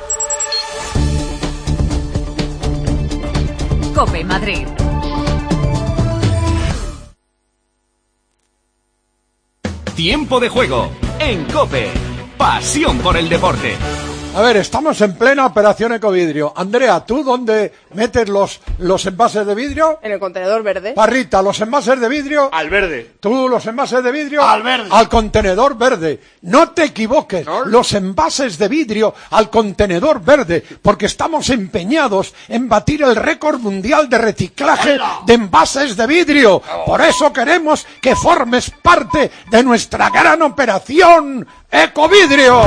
COPE Madrid. Tiempo de juego en COPE. Pasión por el deporte. A ver, estamos en plena operación Ecovidrio. Andrea, ¿tú dónde metes los, los envases de vidrio? En el contenedor verde. Parrita, ¿los envases de vidrio? Al verde. ¿Tú los envases de vidrio? Al verde. Al contenedor verde. No te equivoques, ¿no? Los envases de vidrio al contenedor verde, porque estamos empeñados en batir el récord mundial de reciclaje ¡Hola! De envases de vidrio. Por eso queremos que formes parte de nuestra gran operación Ecovidrio.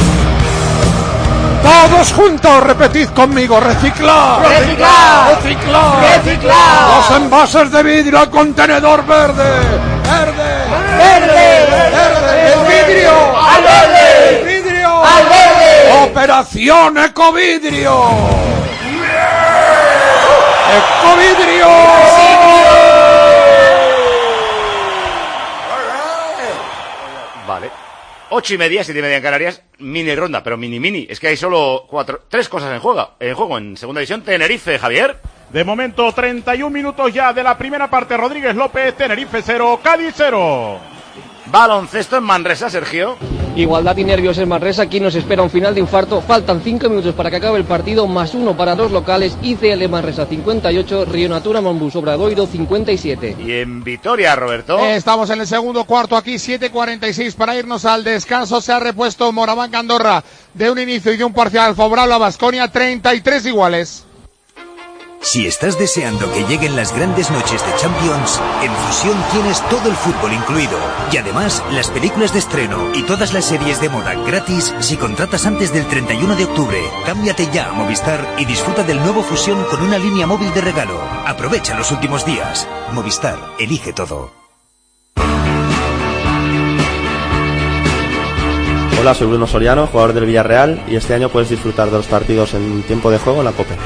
Todos juntos, repetid conmigo, reciclar, reciclar, reciclar, reciclar. Los envases de vidrio al contenedor verde, verde, verde, verde, el vidrio, al verde, el vidrio, al verde. Operación Ecovidrio, Ecovidrio. Vale. Ocho y media, siete y media en Canarias, mini ronda, pero mini mini. Es que hay solo cuatro, tres cosas en juego, en juego en segunda división. Tenerife, Javier. De momento, treinta y un minutos ya de la primera parte. Rodríguez López, Tenerife cero, Cádiz cero. Baloncesto en Manresa, Sergio. Igualdad y nervios en Manresa. Aquí nos espera un final de infarto. Faltan cinco minutos para que acabe el partido, más uno para los locales. I C L Manresa cincuenta y ocho, Río Natura Monbus Obradoiro cincuenta y siete. Y en Vitoria, Roberto. Estamos en el segundo cuarto aquí, siete cuarenta y seis para irnos al descanso. Se ha repuesto Moraván Andorra de un inicio y de un parcial favorable a Baskonia, treinta y tres iguales. Si estás deseando que lleguen las grandes noches de Champions, en Fusión tienes todo el fútbol incluido. Y además, las películas de estreno y todas las series de moda gratis si contratas antes del treinta y uno de octubre. Cámbiate ya a Movistar y disfruta del nuevo Fusión con una línea móvil de regalo. Aprovecha los últimos días. Movistar, elige todo. Hola, soy Bruno Soriano, jugador del Villarreal, y este año puedes disfrutar de los partidos en tiempo de juego en la COPE.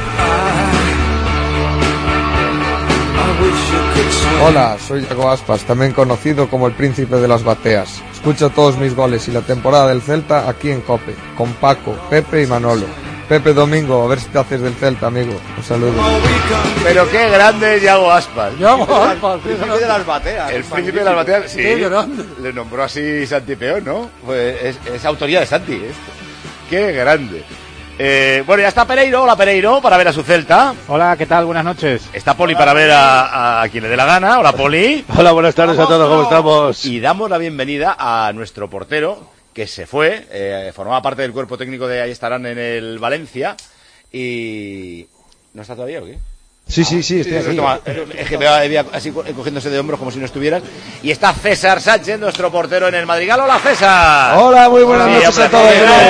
Hola, soy Iago Aspas, también conocido como el príncipe de las bateas. Escucho todos mis goles y la temporada del Celta aquí en COPE, con Paco, Pepe y Manolo. Pepe Domingo, a ver si te haces del Celta, amigo. Un saludo. Pero qué grande es Iago Aspas. Iago Aspas, el príncipe de las bateas. El príncipe de las bateas, sí. Qué grande. Le nombró así Santi Peón, ¿no? Pues es, es autoría de Santi esto. Qué grande. Eh, bueno, ya está Pereiro, hola Pereiro, para ver a su Celta. Hola, ¿qué tal? Buenas noches. Está Poli para ver a, a quien le dé la gana. Hola Poli. Hola, buenas tardes a todos, ¿cómo estamos? Y damos la bienvenida a nuestro portero, que se fue, eh, formaba parte del cuerpo técnico de Ahí Estarán en el Valencia, y... ¿No está todavía o qué? Sí, sí, sí, estoy sí, aquí. Toma, es que me va así cogiéndose de hombros como si no estuvieras. Y está César Sánchez, nuestro portero en el Madrigal. ¡Hola, César! Hola, muy buenas sí, noches a todos.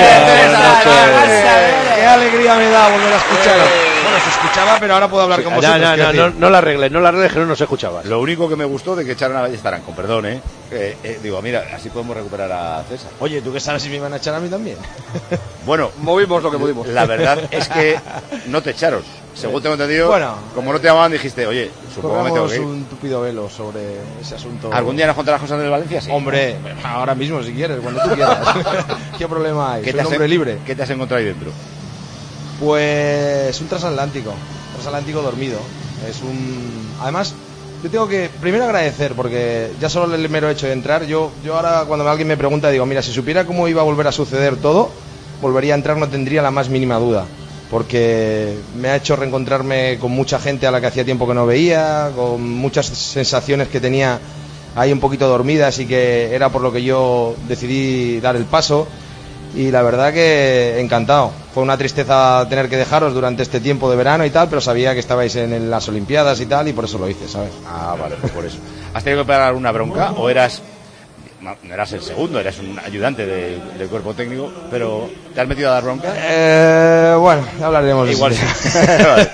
Qué alegría me da volver a escuchar. Bueno, se escuchaba, pero ahora puedo hablar con vosotros. No, no, no, no la arregles, no la arregles, que no nos escuchabas. Lo único que me gustó de que echaran a Ahí Estarán, con perdón, ¿eh? Eh, eh, digo, mira, así podemos recuperar a César. Oye, ¿tú qué sabes si me iban a echar a mí también? Bueno, movimos lo que pudimos. La verdad es que no te echaron. Según tengo entendido, bueno, como no te llamaban, dijiste, oye, supongo que me tengo que ir. un tupido velo sobre ese asunto. ¿Algún día nos contarás cosas del Valencia? Sí. Hombre, ahora mismo si quieres, cuando tú quieras. ¿Qué problema hay? ¿Qué Soy te un hombre en... libre. ¿Qué te has encontrado ahí dentro? Pues un transatlántico, transatlántico dormido. Es un... Además, yo tengo que primero agradecer, porque ya solo el mero hecho de entrar, yo, yo ahora cuando alguien me pregunta, digo, mira, si supiera cómo iba a volver a suceder todo, volvería a entrar, no tendría la más mínima duda. Porque me ha hecho reencontrarme con mucha gente a la que hacía tiempo que no veía, con muchas sensaciones que tenía ahí un poquito dormidas y que era por lo que yo decidí dar el paso. y la verdad que encantado. Fue una tristeza tener que dejaros durante este tiempo de verano y tal, pero sabía que estabais en, en las Olimpiadas y tal, y por eso lo hice, ¿sabes? Ah, vale, pues por eso. ¿Has tenido que pegar una bronca o eras... No, no eras el segundo, eras un ayudante de, del cuerpo técnico, pero ¿te has metido a dar bronca? Eh, bueno, ya hablaremos. Igual de sí. Vale.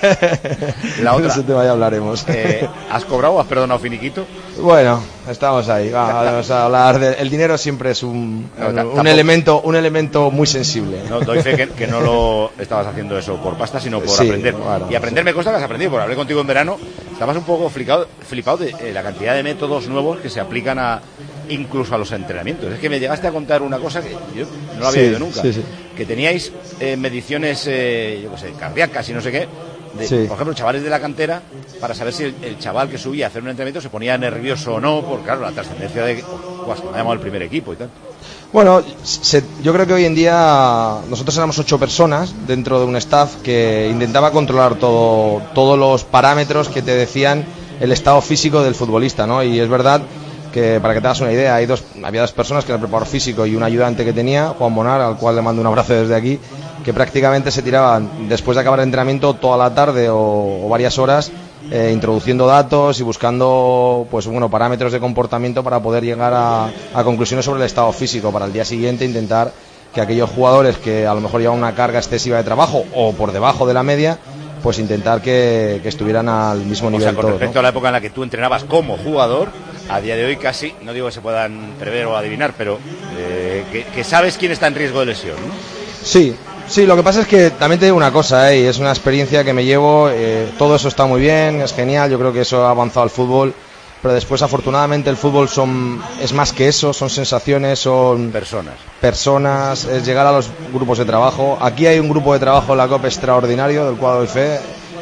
La otra. De ese tema ya hablaremos. Eh, ¿Has cobrado o has perdonado finiquito? Bueno, estamos ahí. Vamos a hablar de, el dinero siempre es un, No, un, tampoco. un elemento, un elemento muy sensible. No, doy fe que, que no lo estabas haciendo eso por pasta, sino por Sí, aprender. claro, y aprender me consta que has aprendido, porque hablé contigo en verano, estabas un poco flipado, flipado de eh, la cantidad de métodos nuevos que se aplican a incluso a los entrenamientos. Es que me llegaste a contar una cosa que yo no lo había Sí, oído nunca, sí, sí. que teníais eh, mediciones, eh, yo qué sé, cardíacas y no sé qué, de, Sí. por ejemplo, chavales de la cantera, para saber si el, el chaval que subía a hacer un entrenamiento se ponía nervioso o no, porque claro, la trascendencia de, pues, que me ha llamado el primer equipo y tal. Bueno, se- yo creo que hoy en día nosotros éramos ocho personas dentro de un staff que intentaba controlar todo, todos los parámetros que te decían el estado físico del futbolista, ¿no? Y es verdad que, para que te hagas una idea, hay dos, había dos personas, que era el preparador físico y un ayudante que tenía, Juan Bonar, al cual le mando un abrazo desde aquí, que prácticamente se tiraban después de acabar el entrenamiento toda la tarde o, o varias horas eh, introduciendo datos y buscando, pues bueno, parámetros de comportamiento para poder llegar a, a conclusiones sobre el estado físico, para el día siguiente intentar que aquellos jugadores que a lo mejor llevan una carga excesiva de trabajo o por debajo de la media, pues intentar que, que estuvieran al mismo O nivel sea, con todos, respecto ¿no? a la época en la que tú entrenabas como jugador, a día de hoy casi, no digo que se puedan prever o adivinar, pero eh, que, que sabes quién está en riesgo de lesión, ¿no? Sí, sí, lo que pasa es que también te digo una cosa, ¿eh? Y es una experiencia que me llevo, eh, todo eso está muy bien, es genial, yo creo que eso ha avanzado al fútbol, pero después afortunadamente el fútbol son es más que eso, son sensaciones, son personas, personas, es llegar a los grupos de trabajo. Aquí hay un grupo de trabajo en la COP extraordinario, del cual doy fe.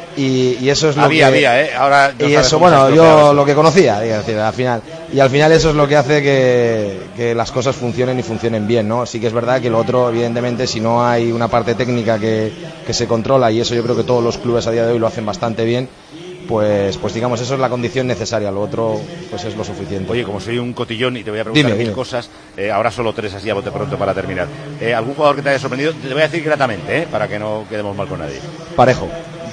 Y, y eso es lo Había, que había, ¿eh? Ahora no y sabes eso, cómo se ha bueno, estropeado yo eso. lo que conocía, digo, es decir, al final, y al final eso es lo que hace que, que las cosas funcionen y funcionen bien, ¿no? Sí que es verdad que lo otro, evidentemente, si no hay una parte técnica que, que se controla, y eso yo creo que todos los clubes a día de hoy lo hacen bastante bien, pues, pues digamos, eso es la condición necesaria, lo otro pues es lo suficiente. Oye, como soy un cotillón y te voy a preguntar Dime, mil dime. cosas, eh, ahora solo tres así a bote pronto para terminar. Eh, ¿Algún jugador que te haya sorprendido? Te voy a decir gratamente, ¿eh? Para que no quedemos mal con nadie. Parejo.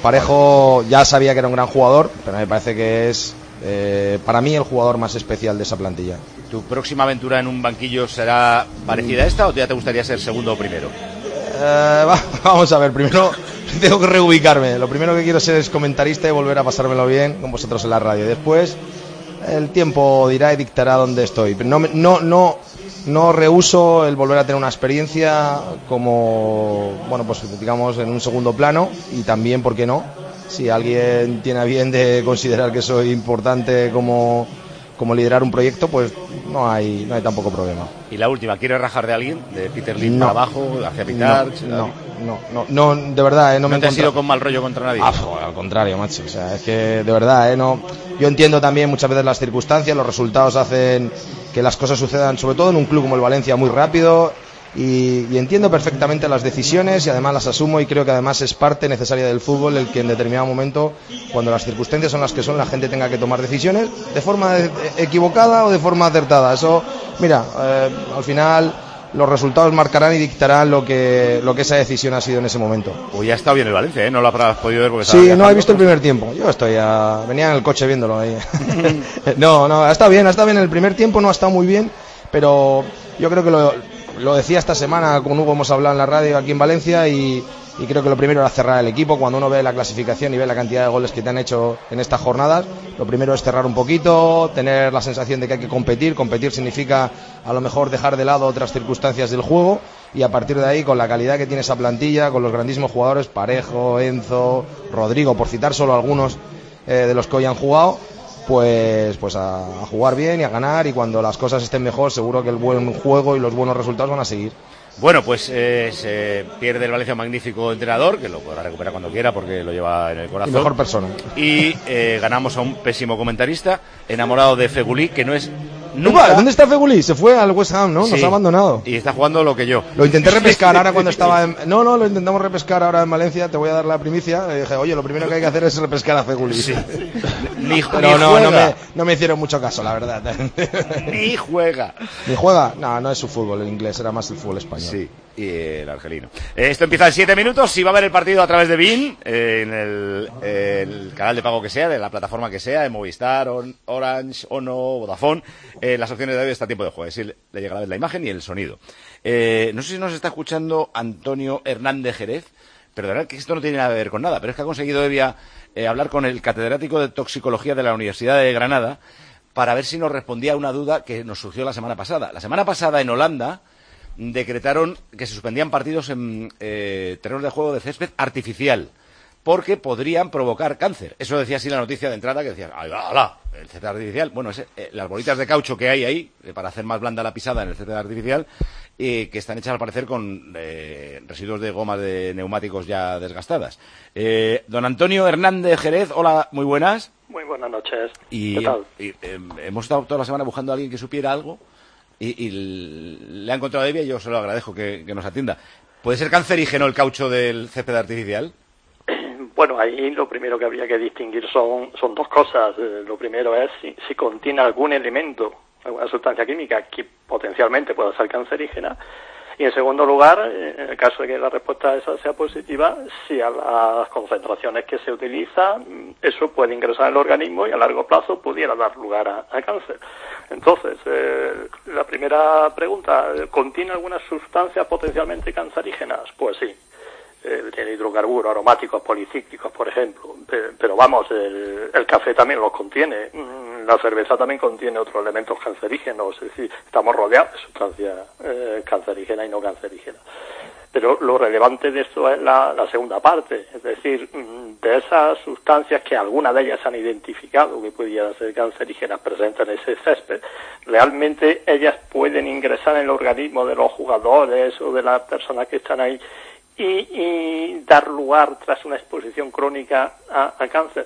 Parejo ya sabía que era un gran jugador, pero me parece que es, eh, para mí, el jugador más especial de esa plantilla. ¿Tu próxima aventura en un banquillo será parecida a esta o ya te gustaría ser segundo o primero? Eh, va- vamos a ver, primero tengo que reubicarme. Lo primero que quiero ser es comentarista y volver a pasármelo bien con vosotros en la radio. Después, el tiempo dirá y dictará dónde estoy. Pero no, me- no, no, no rehúso el volver a tener una experiencia como, bueno, pues digamos, en un segundo plano, y también, ¿por qué no? Si alguien tiene a bien de considerar que soy importante como, como liderar un proyecto, pues no hay, no hay tampoco problema. Y la última, ¿quieres rajar de alguien? ¿De Peter Lim No. para abajo, hacia Pitar? No, no, no, no, no, de verdad, eh, no, ¿No me te has encontra- ido con mal rollo contra nadie? Ah, joder, al contrario, macho. O sea, es que de verdad, ¿eh? No, yo entiendo también muchas veces las circunstancias, los resultados hacen que las cosas sucedan, sobre todo en un club como el Valencia, muy rápido. Y, y entiendo perfectamente las decisiones y además las asumo, y creo que además es parte necesaria del fútbol el que en determinado momento, cuando las circunstancias son las que son, la gente tenga que tomar decisiones de forma de- equivocada o de forma acertada. Eso, mira, eh, al final los resultados marcarán y dictarán lo que, lo que esa decisión ha sido en ese momento. Pues ya ha estado bien el Valencia, ¿eh? No lo habrás podido ver porque Sí, estaba no viajando. he visto el primer tiempo. Yo estoy a... venía en el coche viéndolo ahí. no, no, ha estado bien, ha estado bien. El primer tiempo no ha estado muy bien, pero yo creo que lo, lo decía esta semana, con Hugo hemos hablado en la radio aquí en Valencia, y, y creo que lo primero era cerrar el equipo. Cuando uno ve la clasificación y ve la cantidad de goles que te han hecho en estas jornadas, lo primero es cerrar un poquito, tener la sensación de que hay que competir. Competir significa a lo mejor dejar de lado otras circunstancias del juego, y a partir de ahí, con la calidad que tiene esa plantilla, con los grandísimos jugadores, Parejo, Enzo, Rodrigo, por citar solo algunos eh, de los que hoy han jugado, pues, pues a, a jugar bien y a ganar, y cuando las cosas estén mejor, seguro que el buen juego y los buenos resultados van a seguir. Bueno, pues eh, se pierde el Valencia, un magnífico entrenador, que lo podrá recuperar cuando quiera porque lo lleva en el corazón. Y mejor persona. Y eh, ganamos a un pésimo comentarista, enamorado de Fegulí, que no es nunca... Upa, ¿dónde está Fegulí? Se fue al West Ham, ¿no? Nos Sí, ha abandonado. y está jugando lo que yo. Lo intenté repescar ahora cuando estaba en... No, no, lo intentamos repescar ahora en Valencia, te voy a dar la primicia. Le dije, oye, lo primero que hay que hacer es repescar a Fegulí. Sí. Ni, Pero ni no, juega. no me, no me hicieron mucho caso, la verdad. Ni juega. ¿Ni juega? No, no es su fútbol el inglés, era más el fútbol español. Sí. y el argelino. Eh, esto empieza en siete minutos. Si va a haber el partido a través de Bein, eh, en el, eh, el canal de pago que sea, de la plataforma que sea, de Movistar, On, Orange, Ono, Vodafone, eh, las opciones de audio está a tiempo de juego. Es decir, le llegará la imagen y el sonido. Eh, no sé si nos está escuchando Antonio Hernández Jerez. Perdonad que esto no tiene nada que ver con nada, pero es que ha conseguido Evia eh, hablar con el catedrático de toxicología de la Universidad de Granada para ver si nos respondía a una duda que nos surgió la semana pasada. La semana pasada en Holanda decretaron que se suspendían partidos en eh, terrenos de juego de césped artificial porque podrían provocar cáncer. Eso decía así la noticia de entrada, que decía, ¡ay, hala! El césped artificial, bueno, es, eh, las bolitas de caucho que hay ahí, eh, para hacer más blanda la pisada en el césped artificial, eh, que están hechas al parecer con eh, residuos de gomas de neumáticos ya desgastadas. Eh, don Antonio Hernández Jerez, hola, muy buenas. Muy buenas noches. Y, ¿Qué tal? y, eh, hemos estado toda la semana buscando a alguien que supiera algo y, y le ha encontrado a Evia y yo se lo agradezco que, que nos atienda. ¿Puede ser cancerígeno el caucho del césped artificial? Bueno, ahí lo primero que habría que distinguir son, son dos cosas. Eh, lo primero es si, si contiene algún elemento, alguna sustancia química que potencialmente pueda ser cancerígena. Y en segundo lugar, en el caso de que la respuesta a esa sea positiva, si a las concentraciones que se utilizan, eso puede ingresar en el organismo y a largo plazo pudiera dar lugar a, a cáncer. Entonces, eh, la primera pregunta, ¿contiene algunas sustancias potencialmente cancerígenas? Pues sí. Eh, tiene hidrocarburos aromáticos policíclicos, por ejemplo, pero, pero vamos, el, el café también los contiene, la cerveza también contiene otros elementos cancerígenos, es decir, estamos rodeados de sustancias eh, cancerígenas y no cancerígenas. Pero lo relevante de esto es la, la segunda parte, es decir, de esas sustancias que algunas de ellas se han identificado que pudieran ser cancerígenas presentes en ese césped, realmente ellas pueden ingresar en el organismo de los jugadores o de las personas que están ahí Y, y dar lugar tras una exposición crónica a, a cáncer.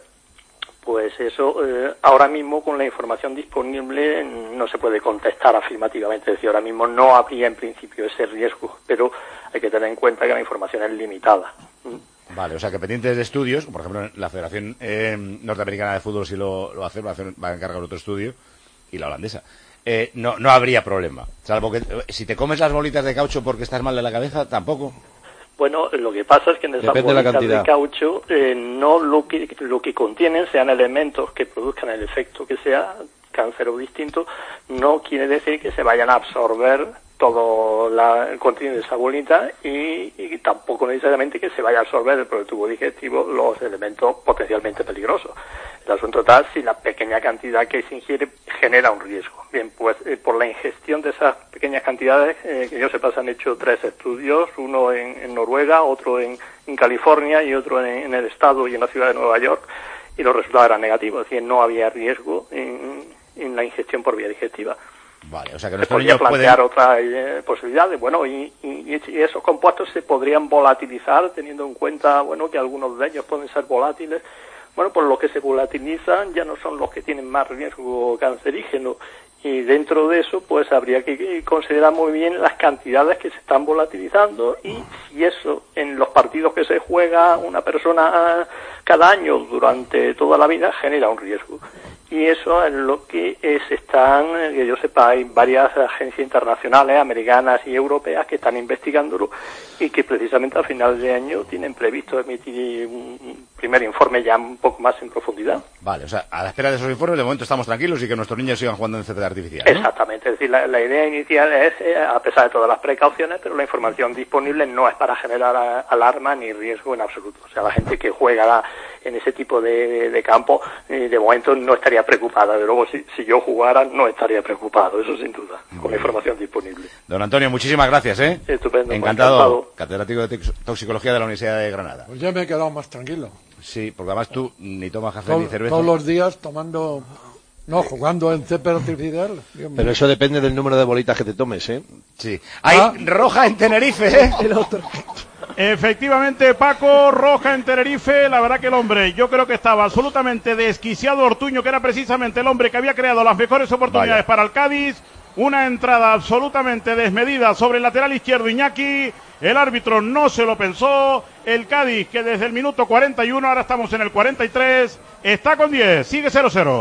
Pues eso, eh, ahora mismo con la información disponible no se puede contestar afirmativamente, es decir, ahora mismo no habría en principio ese riesgo, pero hay que tener en cuenta que la información es limitada. Vale, o sea que pendientes de estudios, por ejemplo la Federación eh, Norteamericana de Fútbol sí lo, lo hace, va a, hacer, va a encargar otro estudio, y la holandesa. Eh, no, no habría problema, salvo que eh, si te comes las bolitas de caucho porque estás mal de la cabeza, tampoco. Bueno, lo que pasa es que en esas Depende bolitas de, de caucho eh, no lo que, lo que contienen sean elementos que produzcan el efecto que sea cáncer o distinto, no quiere decir que se vayan a absorber todo la, el contenido de esa bolita y, y tampoco necesariamente que se vaya a absorber por el tubo digestivo los elementos potencialmente peligrosos. El asunto está si la pequeña cantidad que se ingiere genera un riesgo. Bien, pues eh, por la ingestión de esas pequeñas cantidades, eh, que yo sepa, se han hecho tres estudios, uno en, en Noruega, otro en, en California y otro en, en el estado y en la ciudad de Nueva York, y los resultados eran negativos, es decir, no había riesgo en, en la ingestión por vía digestiva. Vale, o sea que se podría plantear pueden... otras eh, posibilidades, bueno, y, y, y esos compuestos se podrían volatilizar teniendo en cuenta, bueno, que algunos de ellos pueden ser volátiles. Bueno, por lo que se volatilizan ya no son los que tienen más riesgo cancerígeno, y dentro de eso pues habría que considerar muy bien las cantidades que se están volatilizando y si eso en los partidos que se juega una persona cada año durante toda la vida genera un riesgo. Y eso es lo que se están, que yo sepa, hay varias agencias internacionales, americanas y europeas que están investigándolo y que precisamente a final de año tienen previsto emitir un primer informe ya un poco más en profundidad. Vale, o sea, a la espera de esos informes de momento estamos tranquilos y que nuestros niños sigan jugando en césped artificial, ¿no? Exactamente, es decir, la, la idea inicial es, eh, a pesar de todas las precauciones, pero la información disponible no es para generar a, alarma ni riesgo en absoluto. O sea, la gente que juega la, en ese tipo de, de, de campo, eh, de momento no estaría preocupada. De luego, si, si yo jugara, no estaría preocupado, eso sin duda, con Muy la información bien. disponible. Don Antonio, muchísimas gracias, ¿eh? Estupendo. Encantado, encantado. Catedrático de Toxicología de la Universidad de Granada. Pues ya me he quedado más tranquilo. Sí, porque además tú ni tomas café Tol, ni cerveza. Todos los días tomando... No, jugando en césped artificial. Pero eso depende del número de bolitas que te tomes, ¿eh? Sí. Hay ah. roja en Tenerife, ¿eh? El otro. Efectivamente, Paco, roja en Tenerife. La verdad que el hombre, yo creo que estaba absolutamente desquiciado Ortuño, que era precisamente el hombre que había creado las mejores oportunidades Vaya. para el Cádiz. Una entrada absolutamente desmedida sobre el lateral izquierdo Iñaki. El árbitro no se lo pensó. El Cádiz, que desde el minuto cuarenta y uno, ahora estamos en el cuarenta y tres, está con diez, sigue cero cero.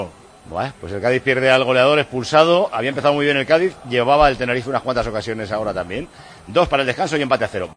Bueno, pues el Cádiz pierde al goleador expulsado. Había empezado muy bien el Cádiz, llevaba el Tenerife unas cuantas ocasiones ahora también. Dos para el descanso y empate a cero.